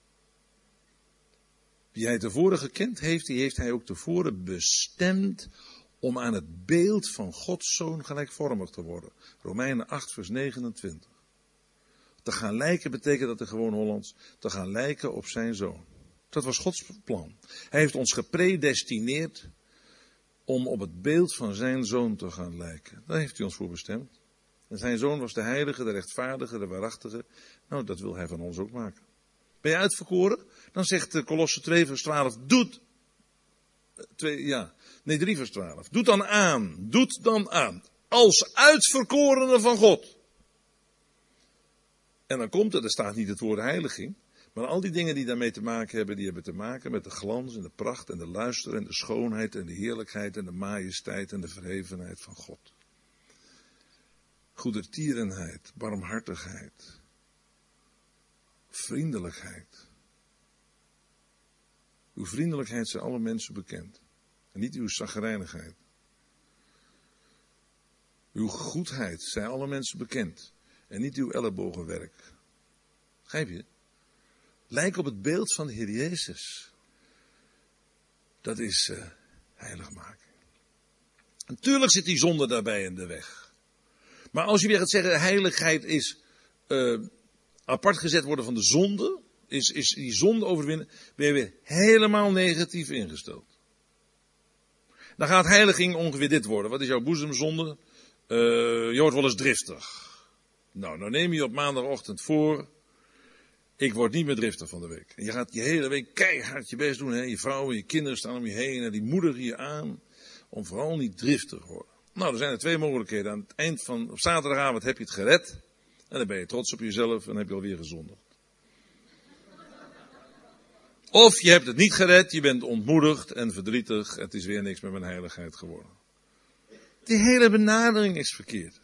Wie hij tevoren gekend heeft, die heeft hij ook tevoren bestemd om aan het beeld van Gods Zoon gelijkvormig te worden. Romeinen acht vers negenentwintig. Te gaan lijken betekent dat in gewoon Hollands. Te gaan lijken op zijn Zoon. Dat was Gods plan. Hij heeft ons gepredestineerd om op het beeld van zijn Zoon te gaan lijken. Daar heeft hij ons voor bestemd. En zijn Zoon was de heilige, de rechtvaardige, de waarachtige. Nou, dat wil hij van ons ook maken. Ben je uitverkoren? Dan zegt Kolosse twee vers twaalf, doet, twee, ja, nee drie vers twaalf, doet dan aan, doet dan aan, als uitverkorene van God. En dan komt er, er staat niet het woord heiliging, maar al die dingen die daarmee te maken hebben, die hebben te maken met de glans en de pracht en de luister en de schoonheid en de heerlijkheid en de majesteit en de verhevenheid van God. Goedertierenheid, barmhartigheid, vriendelijkheid. Uw vriendelijkheid zijn alle mensen bekend. En niet uw chagrijnigheid. Uw goedheid zijn alle mensen bekend. En niet uw ellebogenwerk. Begrijp je? Lijk op het beeld van de Heer Jezus. Dat is uh, heiligmaking. Natuurlijk zit die zonde daarbij in de weg. Maar als je weer gaat zeggen, heiligheid is uh, apart gezet worden van de zonde, is, is die zonde overwinnen, ben je weer helemaal negatief ingesteld. Dan gaat heiliging ongeveer dit worden. Wat is jouw boezemzonde? Uh, je wordt wel eens driftig. Nou, dan neem je op maandagochtend voor Ik word niet meer driftig van de week. En je gaat je hele week keihard je best doen. Hè? Je vrouw en je kinderen staan om je heen en die moedigen je aan om vooral niet driftig te worden. Nou, er zijn er twee mogelijkheden. Aan het eind van, op zaterdagavond heb je het gered. En dan ben je trots op jezelf en dan heb je alweer gezondigd. Of je hebt het niet gered, je bent ontmoedigd en verdrietig. Het is weer niks met mijn heiligheid geworden. Die hele benadering is verkeerd.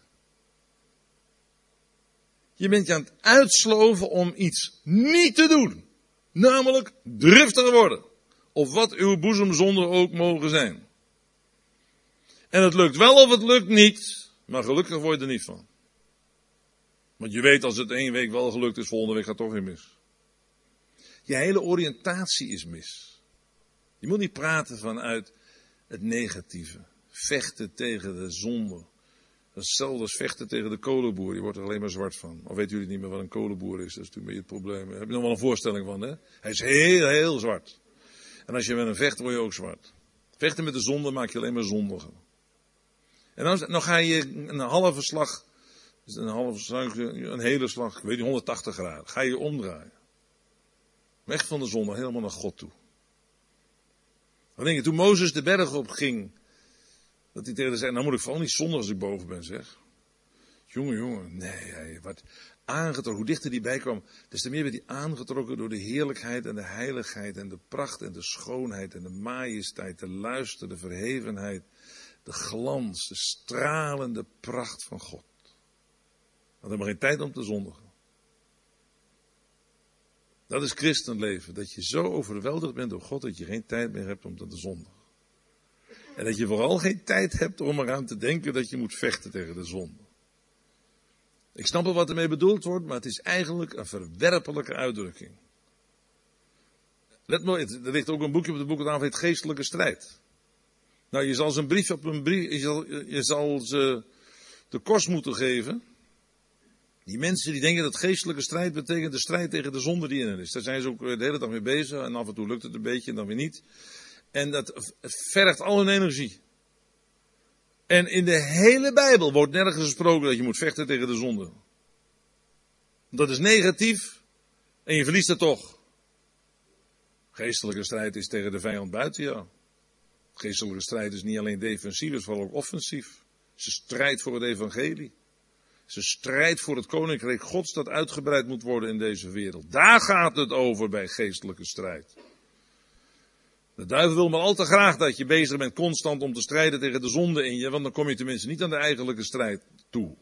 Je bent je aan het uitsloven om iets niet te doen. Namelijk driftig worden. Of wat uw boezemzonden ook mogen zijn. En het lukt wel of het lukt niet. Maar gelukkig word je er niet van. Want je weet als het één week wel gelukt is, volgende week gaat het toch weer mis. Je hele oriëntatie is mis. Je moet niet praten vanuit het negatieve. Vechten tegen de zonde. Dat is hetzelfde als vechten tegen de kolenboer. Je wordt er alleen maar zwart van. Of weten jullie niet meer wat een kolenboer is? Dat is natuurlijk een beetje het probleem. Daar heb je nog wel een voorstelling van, hè? Hij is heel, heel zwart. En als je met hem vecht, word je ook zwart. Vechten met de zonde maak je alleen maar zondiger. En dan, dan ga je een halve slag, een halve slag, een hele slag, ik weet niet, honderdtachtig graden. Ga je omdraaien. Weg van de zonde, helemaal naar God toe. Dan denk je, toen Mozes de berg op ging, dat hij tegen haar zei, nou moet ik vooral niet zondigen als ik boven ben, zeg. Jongen, jongen, nee, hij werd aangetrokken. Hoe dichter hij bij kwam, des te meer werd hij aangetrokken door de heerlijkheid en de heiligheid en de pracht en de schoonheid en de majesteit, de luister, de verhevenheid, de glans, de stralende pracht van God. Had helemaal geen tijd om te zondigen. Dat is christenleven, dat je zo overweldigd bent door God dat je geen tijd meer hebt om te zondigen. En dat je vooral geen tijd hebt om eraan te denken dat je moet vechten tegen de zonde. Ik snap wel wat ermee bedoeld wordt, maar het is eigenlijk een verwerpelijke uitdrukking. Let maar, er ligt ook een boekje op de boekentafel, het geestelijke strijd. Nou, je zal ze een brief op een brief, je zal, je zal ze de kost moeten geven. Die mensen die denken dat geestelijke strijd betekent de strijd tegen de zonde die in hen is. Daar zijn ze ook de hele dag mee bezig en af en toe lukt het een beetje en dan weer niet. En dat vergt al hun energie. En in de hele Bijbel wordt nergens gesproken dat je moet vechten tegen de zonde. Dat is negatief en je verliest het toch. Geestelijke strijd is tegen de vijand buiten jou. Geestelijke strijd is niet alleen defensief, het is vooral ook offensief. Het is een strijd voor het evangelie. Het is een strijd voor het koninkrijk Gods dat uitgebreid moet worden in deze wereld. Daar gaat het over bij geestelijke strijd. De duivel wil maar al te graag dat je bezig bent constant om te strijden tegen de zonde in je, want dan kom je tenminste niet aan de eigenlijke strijd toe.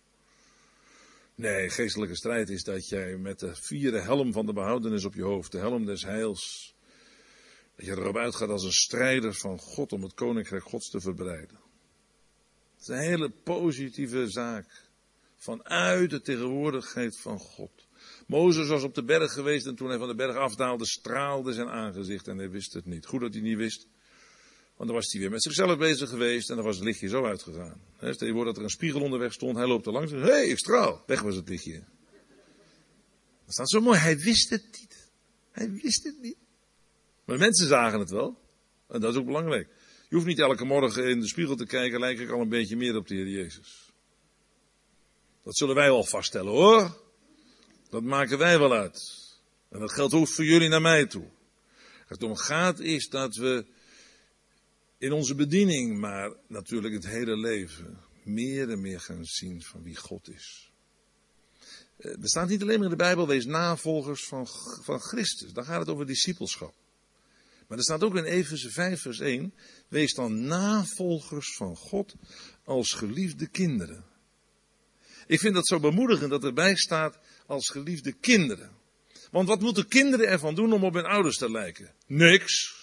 Nee, geestelijke strijd is dat jij met de vierde helm van de behoudenis op je hoofd, de helm des heils, dat je erop uitgaat als een strijder van God om het koninkrijk Gods te verbreiden. Het is een hele positieve zaak. Vanuit de tegenwoordigheid van God. Mozes was op de berg geweest en toen hij van de berg afdaalde straalde zijn aangezicht en hij wist het niet. Goed dat hij niet wist, want dan was hij weer met zichzelf bezig geweest en dan was het lichtje zo uitgegaan. Stel je voor dat er een spiegel onderweg stond, hij loopt er langs en hé, hey, ik straal. Weg was het lichtje. Dat staat zo mooi, hij wist het niet. Hij wist het niet. Maar de mensen zagen het wel. En dat is ook belangrijk. Je hoeft niet elke morgen in de spiegel te kijken, lijk ik al een beetje meer op de Heer Jezus. Dat zullen wij wel vaststellen hoor. Dat maken wij wel uit. En dat geldt ook voor jullie naar mij toe. Waar het om gaat is dat we in onze bediening, maar natuurlijk het hele leven, meer en meer gaan zien van wie God is. Er staat niet alleen maar in de Bijbel, wees navolgers van, van Christus. Dan gaat het over discipelschap. Maar er staat ook in Efeze vijf vers één, wees dan navolgers van God als geliefde kinderen. Ik vind dat zo bemoedigend dat erbij staat als geliefde kinderen. Want wat moeten kinderen ervan doen om op hun ouders te lijken? Niks.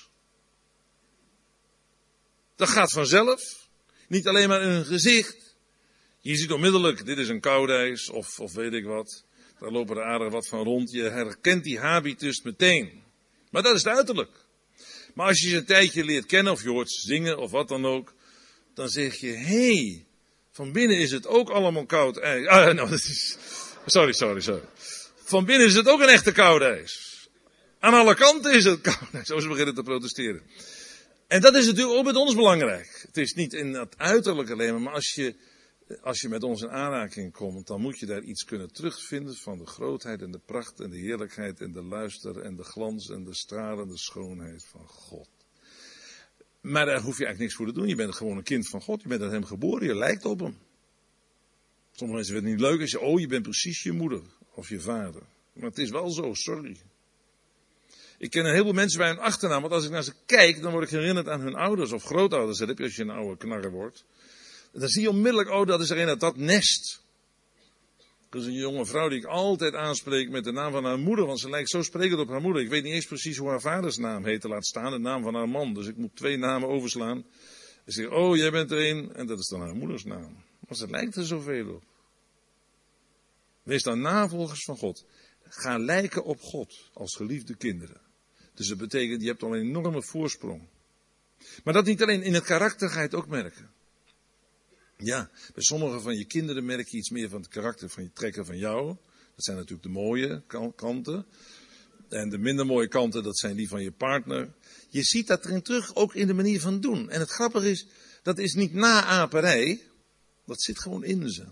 Dat gaat vanzelf. Niet alleen maar in hun gezicht. Je ziet onmiddellijk, dit is een koudijs of, of weet ik wat. Daar lopen er aardig wat van rond. Je herkent die habitus meteen. Maar dat is het uiterlijk. Maar als je ze een tijdje leert kennen of je hoort zingen of wat dan ook. Dan zeg je, hé, hey, van binnen is het ook allemaal koud ijs. Ah, nou, dat is... Sorry, sorry, sorry. Van binnen is het ook een echte koude ijs. Aan alle kanten is het koud ijs. Zo ze beginnen te protesteren. En dat is natuurlijk ook met ons belangrijk. Het is niet in het uiterlijk alleen maar, maar als je als je met ons in aanraking komt, dan moet je daar iets kunnen terugvinden van de grootheid en de pracht en de heerlijkheid en de luister en de glans en de stralende schoonheid van God. Maar daar hoef je eigenlijk niks voor te doen. Je bent gewoon een kind van God. Je bent uit hem geboren. Je lijkt op hem. Sommige mensen vinden het niet leuk als je, oh, je bent precies je moeder of je vader. Maar het is wel zo, sorry. Ik ken een heleboel mensen bij hun achternaam, want als ik naar ze kijk, dan word ik herinnerd aan hun ouders of grootouders. Dat heb je als je een oude knarre wordt. Dan zie je onmiddellijk, oh, dat is er een uit dat nest. Er is een jonge vrouw die ik altijd aanspreek met de naam van haar moeder, want ze lijkt zo sprekend op haar moeder. Ik weet niet eens precies hoe haar vaders naam heette, laat staan de naam van haar man. Dus ik moet twee namen overslaan. En zeg, oh, jij bent er een, en dat is dan haar moeders naam. Maar ze lijkt er zoveel op. Wees dan navolgers van God. Ga lijken op God als geliefde kinderen. Dus dat betekent, je hebt al een enorme voorsprong. Maar dat niet alleen, in het karakter ga je het ook merken. Ja, bij sommige van je kinderen merk je iets meer van het karakter van je trekken van jou. Dat zijn natuurlijk de mooie kanten. En de minder mooie kanten, dat zijn die van je partner. Je ziet dat erin terug, ook in de manier van doen. En het grappige is, dat is niet naaperij. Dat zit gewoon in ze.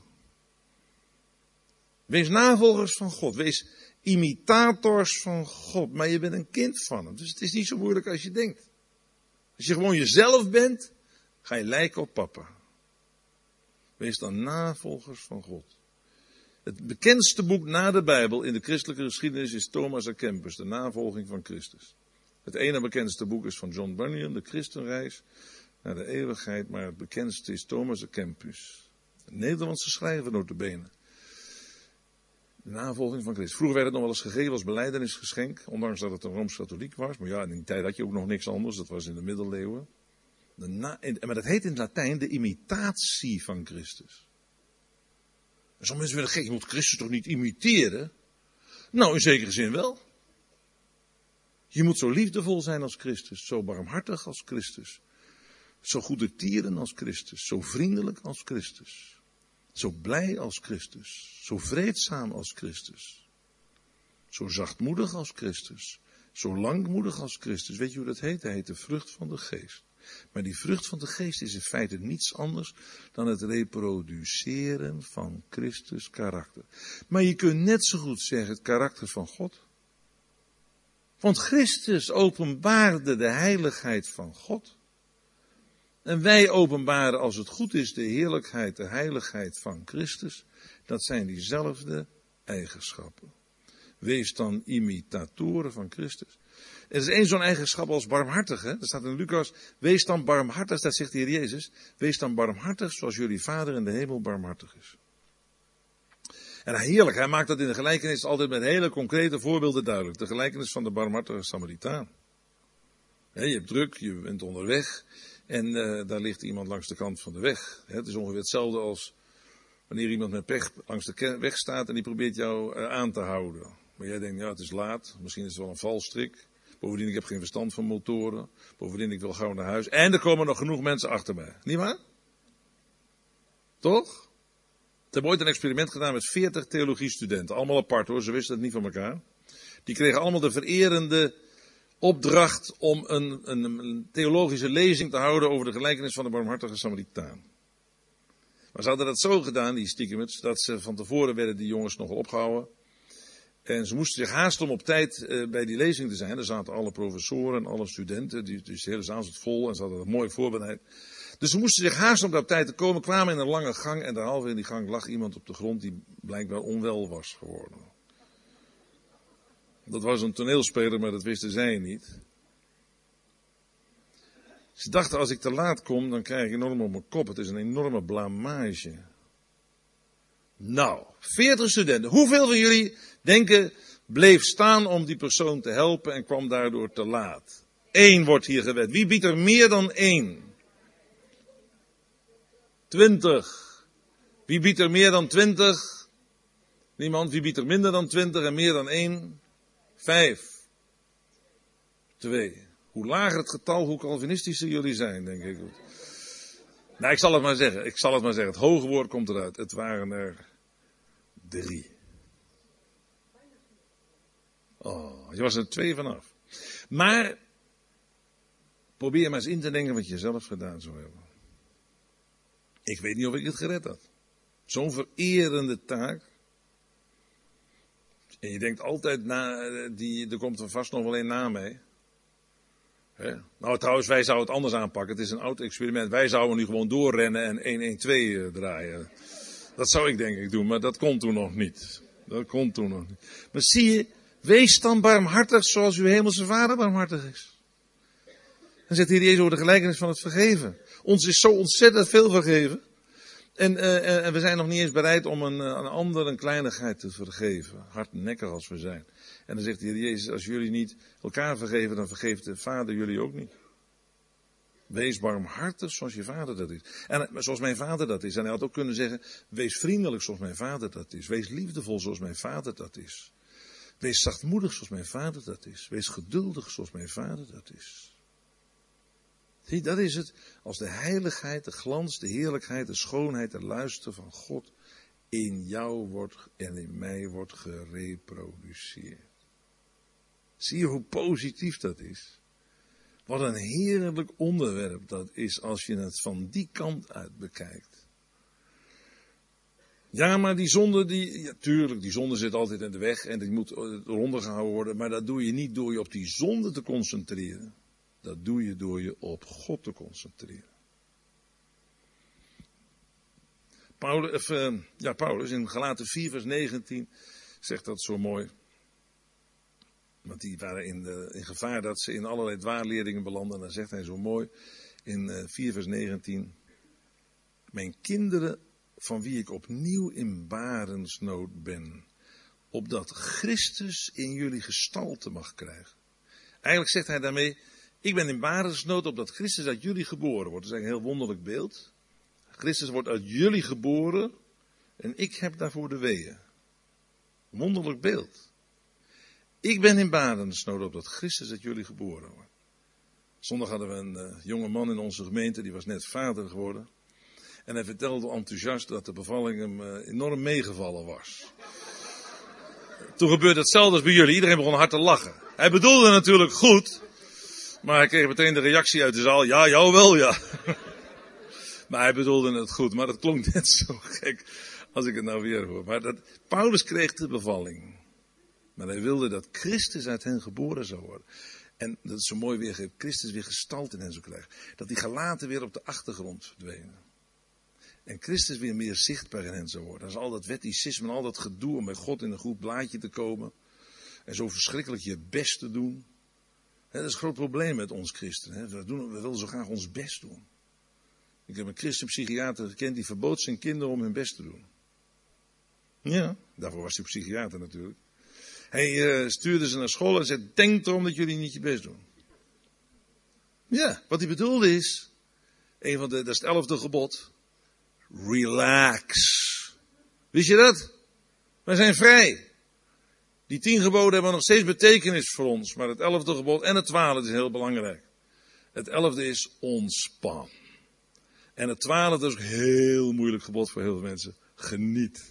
Wees navolgers van God. Wees imitators van God. Maar je bent een kind van hem. Dus het is niet zo moeilijk als je denkt. Als je gewoon jezelf bent, ga je lijken op papa. Wees dan navolgers van God. Het bekendste boek na de Bijbel in de christelijke geschiedenis is Thomas à Kempis, de navolging van Christus. Het ene bekendste boek is van John Bunyan, de Christenreis naar de eeuwigheid, maar het bekendste is Thomas à Kempis. Een Nederlandse schrijver notabene. De navolging van Christus. Vroeger werd het nog wel eens gegeven als belijdenisgeschenk, ondanks dat het een Rooms-Katholiek was. Maar ja, in die tijd had je ook nog niks anders, dat was in de middeleeuwen. De na, maar dat heet in het Latijn de imitatie van Christus. En sommige mensen willen gek, je moet Christus toch niet imiteren? Nou, in zekere zin wel. Je moet zo liefdevol zijn als Christus, zo barmhartig als Christus, zo goedertieren als Christus, zo vriendelijk als Christus, zo blij als Christus, zo vreedzaam als Christus, zo zachtmoedig als Christus, zo langmoedig als Christus. Weet je hoe dat heet? Hij heet de vrucht van de geest. Maar die vrucht van de geest is in feite niets anders dan het reproduceren van Christus karakter. Maar je kunt net zo goed zeggen het karakter van God. Want Christus openbaarde de heiligheid van God. En wij openbaren als het goed is de heerlijkheid, de heiligheid van Christus. Dat zijn diezelfde eigenschappen. Wees dan imitatoren van Christus. Er is één zo'n eigenschap als barmhartig. Hè? Dat staat in Lucas. Wees dan barmhartig, dat zegt de Heer Jezus. Wees dan barmhartig zoals jullie Vader in de hemel barmhartig is. En heerlijk, hij maakt dat in de gelijkenis altijd met hele concrete voorbeelden duidelijk. De gelijkenis van de barmhartige Samaritaan. He, je hebt druk, je bent onderweg. En uh, daar ligt iemand langs de kant van de weg. He, het is ongeveer hetzelfde als wanneer iemand met pech langs de weg staat en die probeert jou uh, aan te houden. Maar jij denkt, ja, het is laat. Misschien is het wel een valstrik. Bovendien, ik heb geen verstand van motoren. Bovendien, ik wil gauw naar huis. En er komen nog genoeg mensen achter mij. Niet waar? Toch? Ze hebben ooit een experiment gedaan met veertig theologiestudenten. Allemaal apart hoor, ze wisten het niet van elkaar. Die kregen allemaal de vererende opdracht om een, een, een theologische lezing te houden over de gelijkenis van de barmhartige Samaritaan. Maar ze hadden dat zo gedaan, die stiekemers, dat ze van tevoren werden die jongens nogal opgehouden. En ze moesten zich haasten om op tijd uh, bij die lezing te zijn. Er zaten alle professoren en alle studenten, die, dus de hele zaal zat vol en ze hadden het mooi voorbereid. Dus ze moesten zich haasten om op tijd te komen, kwamen in een lange gang en derhalve in die gang lag iemand op de grond die blijkbaar onwel was geworden. Dat was een toneelspeler, maar dat wisten zij niet. Ze dachten, als ik te laat kom, dan krijg ik enorm op mijn kop. Het is een enorme blamage. Nou, veertig studenten. Hoeveel van jullie denken, bleef staan om die persoon te helpen en kwam daardoor te laat? Eén wordt hier gewet. Wie biedt er meer dan één? Twintig. Wie biedt er meer dan twintig? Niemand. Wie biedt er minder dan twintig en meer dan één? Vijf. Twee. Hoe lager het getal, hoe calvinistischer jullie zijn, denk ik. Nou, ik zal het maar zeggen. Ik zal het maar zeggen. Het hoge woord komt eruit. Het waren er drie. Oh, je was er twee vanaf. Maar probeer maar eens in te denken wat je zelf gedaan zou hebben. Ik weet niet of ik het gered had. Zo'n vererende taak. En je denkt altijd, na, die, er komt er vast nog wel een na mee. He? Nou trouwens, wij zouden het anders aanpakken. Het is een oud experiment. Wij zouden nu gewoon doorrennen en een een twee draaien. Dat zou ik denk ik doen, maar dat kon toen nog niet. Dat kon toen nog niet. Maar zie je, wees dan barmhartig zoals uw hemelse Vader barmhartig is. Dan zegt de Heer Jezus over de gelijkenis van het vergeven. Ons is zo ontzettend veel vergeven. En, uh, en we zijn nog niet eens bereid om een, een ander een kleinigheid te vergeven. Hardnekkig als we zijn. En dan zegt de Heer Jezus, als jullie niet elkaar vergeven, dan vergeeft de Vader jullie ook niet. Wees barmhartig zoals je Vader dat is. En zoals mijn Vader dat is. En hij had ook kunnen zeggen, wees vriendelijk zoals mijn Vader dat is. Wees liefdevol zoals mijn Vader dat is. Wees zachtmoedig zoals mijn Vader dat is. Wees geduldig zoals mijn Vader dat is. Zie, dat is het. Als de heiligheid, de glans, de heerlijkheid, de schoonheid, de luister van God in jou wordt en in mij wordt gereproduceerd. Zie je hoe positief dat is? Wat een heerlijk onderwerp dat is als je het van die kant uit bekijkt. Ja, maar die zonde, die, ja, tuurlijk, die zonde zit altijd in de weg en die moet eronder gehouden worden. Maar dat doe je niet door je op die zonde te concentreren. Dat doe je door je op God te concentreren. Paulus, of, uh, ja, Paulus in Galaten vier vers negentien zegt dat zo mooi. Want die waren in, de, in gevaar dat ze in allerlei dwaalleringen belanden. En dan zegt hij zo mooi in uh, vier vers negentien. Mijn kinderen, van wie ik opnieuw in barensnood ben, opdat Christus in jullie gestalte mag krijgen. Eigenlijk zegt hij daarmee, ik ben in barensnood opdat Christus uit jullie geboren wordt. Dat is eigenlijk een heel wonderlijk beeld. Christus wordt uit jullie geboren en ik heb daarvoor de weeën. Wonderlijk beeld. Ik ben in barensnood opdat Christus uit jullie geboren wordt. Zondag hadden we een uh, jonge man in onze gemeente, die was net vader geworden. En hij vertelde enthousiast dat de bevalling hem uh, enorm meegevallen was. Toen gebeurde hetzelfde als bij jullie. Iedereen begon hard te lachen. Hij bedoelde natuurlijk goed. Maar hij kreeg meteen de reactie uit de zaal. Ja, jou wel, ja. Maar hij bedoelde het goed. Maar dat klonk net zo gek als ik het nou weer hoor. Maar dat, Paulus kreeg de bevalling. Maar hij wilde dat Christus uit hen geboren zou worden. En dat is zo mooi weergegeven. Christus weer gestalte in hen zou krijgen. Dat die Galaten weer op de achtergrond verdwenen. En Christus weer meer zichtbaar in hen zou worden. Dat is al dat wetticisme en al dat gedoe om bij God in een goed blaadje te komen. En zo verschrikkelijk je best te doen. He, dat is een groot probleem met ons christenen. He. We, doen, we willen zo graag ons best doen. Ik heb een christenpsychiater gekend die verbood zijn kinderen om hun best te doen. Ja, daarvoor was hij psychiater natuurlijk. Hij uh, stuurde ze naar school en zei, denk erom dat jullie niet je best doen. Ja, wat hij bedoelde is, een van de, dat is het elfde gebod. Relax. Wist je dat? Wij zijn vrij. Die tien geboden hebben nog steeds betekenis voor ons. Maar het elfde gebod en het twaalfde is heel belangrijk. Het elfde is ontspan. En het twaalfde is ook een heel moeilijk gebod voor heel veel mensen. Geniet.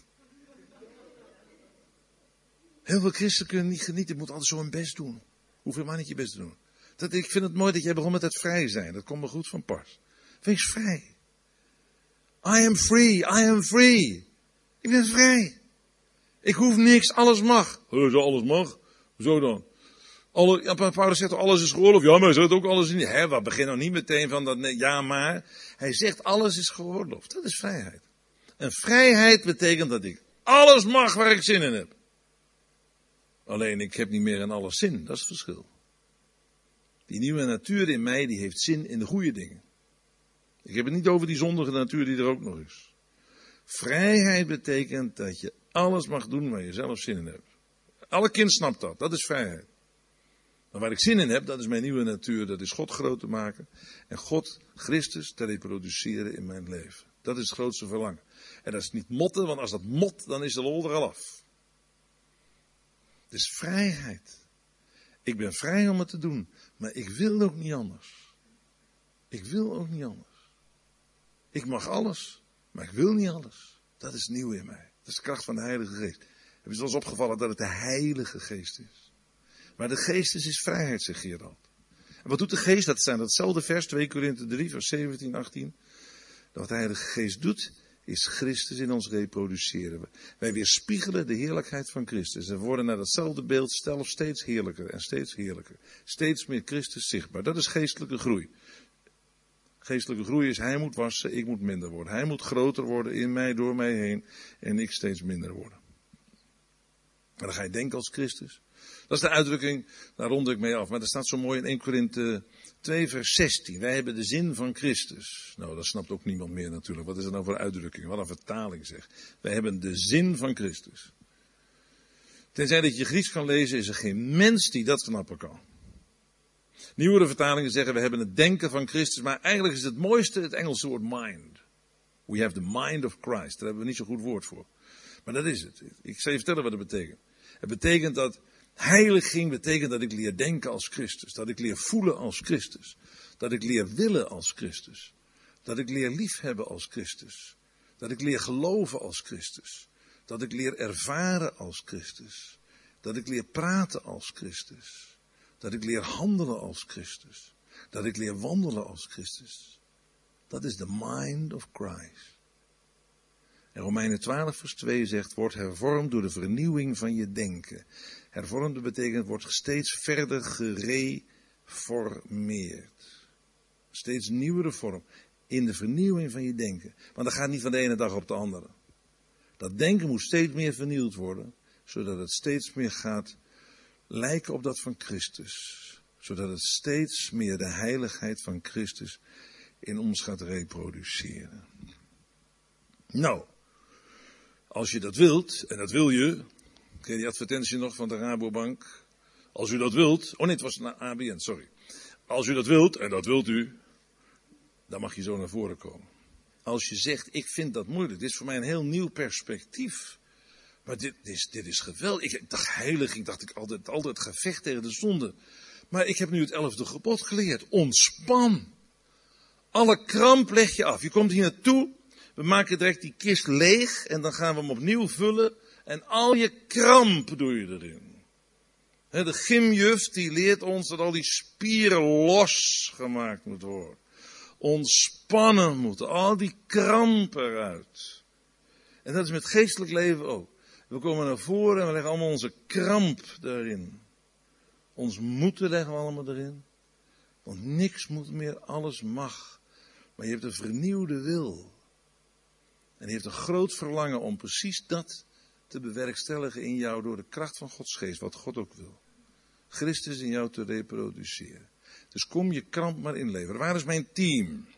Heel veel christenen kunnen niet genieten. Je moet altijd zo hun best doen. Hoef helemaal niet je best te doen. Dat, ik vind het mooi dat jij begon met het vrij zijn. Dat komt me goed van pas. Wees vrij. I am free, I am free. Ik ben vrij. Ik hoef niks, alles mag. Zo alles mag? Zo dan? Alle, ja, Paulus zegt alles is geoorloofd. Ja, maar hij zegt ook alles is niet. Hè, we beginnen nog niet meteen van dat nee, ja maar. Hij zegt alles is geoorloofd. Dat is vrijheid. En vrijheid betekent dat ik alles mag waar ik zin in heb. Alleen ik heb niet meer in alles zin. Dat is het verschil. Die nieuwe natuur in mij die heeft zin in de goede dingen. Ik heb het niet over die zondige natuur die er ook nog is. Vrijheid betekent dat je alles mag doen waar je zelf zin in hebt. Alle kind snapt dat. Dat is vrijheid. Maar waar ik zin in heb, dat is mijn nieuwe natuur. Dat is God groot te maken. En God, Christus, te reproduceren in mijn leven. Dat is het grootste verlangen. En dat is niet motten, want als dat mot, dan is de lol er al af. Het is vrijheid. Ik ben vrij om het te doen. Maar ik wil ook niet anders. Ik wil ook niet anders. Ik mag alles, maar ik wil niet alles. Dat is nieuw in mij. Dat is de kracht van de Heilige Geest. Heb je wel eens opgevallen dat het de Heilige Geest is? Maar de Geest is vrijheid, zegt Gerald. En wat doet de Geest? Dat zijn datzelfde vers, twee Korinthe drie, vers zeventien, achttien. Dat wat de Heilige Geest doet, is Christus in ons reproduceren. Wij weerspiegelen de heerlijkheid van Christus. En we worden naar datzelfde beeld zelf steeds heerlijker en steeds heerlijker. Steeds meer Christus zichtbaar. Dat is geestelijke groei. Geestelijke groei is, hij moet wassen, ik moet minder worden. Hij moet groter worden in mij, door mij heen. En ik steeds minder worden. En dan ga je denken als Christus. Dat is de uitdrukking, daar rond ik mee af. Maar dat staat zo mooi in Eerste Korinthe twee vers zestien. Wij hebben de zin van Christus. Nou, dat snapt ook niemand meer natuurlijk. Wat is dat nou voor uitdrukking? Wat een vertaling zeg. Wij hebben de zin van Christus. Tenzij dat je Grieks kan lezen, is er geen mens die dat snappen kan. Nieuwere vertalingen zeggen, we hebben het denken van Christus. Maar eigenlijk is het mooiste het Engelse woord mind. We have the mind of Christ. Daar hebben we niet zo'n goed woord voor. Maar dat is het. Ik zal je vertellen wat het betekent. Het betekent dat heiliging betekent dat ik leer denken als Christus. Dat ik leer voelen als Christus. Dat ik leer willen als Christus. Dat ik leer liefhebben als Christus. Dat ik leer geloven als Christus. Dat ik leer ervaren als Christus. Dat ik leer praten als Christus. Dat ik leer handelen als Christus. Dat ik leer wandelen als Christus. Dat is de mind of Christ. En Romeinen twaalf vers twee zegt, wordt hervormd door de vernieuwing van je denken. Hervormd betekent, wordt steeds verder gereformeerd. Steeds nieuwere vorm. In de vernieuwing van je denken. Want dat gaat niet van de ene dag op de andere. Dat denken moet steeds meer vernieuwd worden. Zodat het steeds meer gaat lijken op dat van Christus. Zodat het steeds meer de heiligheid van Christus in ons gaat reproduceren. Nou. Als je dat wilt, en dat wil je, ken je die advertentie nog van de Rabobank? Als u dat wilt, oh nee, het was een A B N, sorry. Als u dat wilt, en dat wilt u, dan mag je zo naar voren komen. Als je zegt, ik vind dat moeilijk, dit is voor mij een heel nieuw perspectief. Maar dit is, dit is geweldig. Ik dacht heiliging, dacht ik altijd, altijd gevecht tegen de zonde. Maar ik heb nu het elfde gebod geleerd. Ontspan. Alle kramp leg je af. Je komt hier naartoe. We maken direct die kist leeg en dan gaan we hem opnieuw vullen. En al je kramp doe je erin. He, de gymjuf die leert ons dat al die spieren losgemaakt moeten worden. Ontspannen moeten, al die kramp eruit. En dat is met geestelijk leven ook. We komen naar voren en we leggen allemaal onze kramp erin. Ons moeten leggen we allemaal erin. Want niks moet meer, alles mag. Maar je hebt een vernieuwde wil. En hij heeft een groot verlangen om precies dat te bewerkstelligen in jou door de kracht van Gods geest, wat God ook wil. Christus in jou te reproduceren. Dus kom je kramp maar inleveren. Waar is mijn team?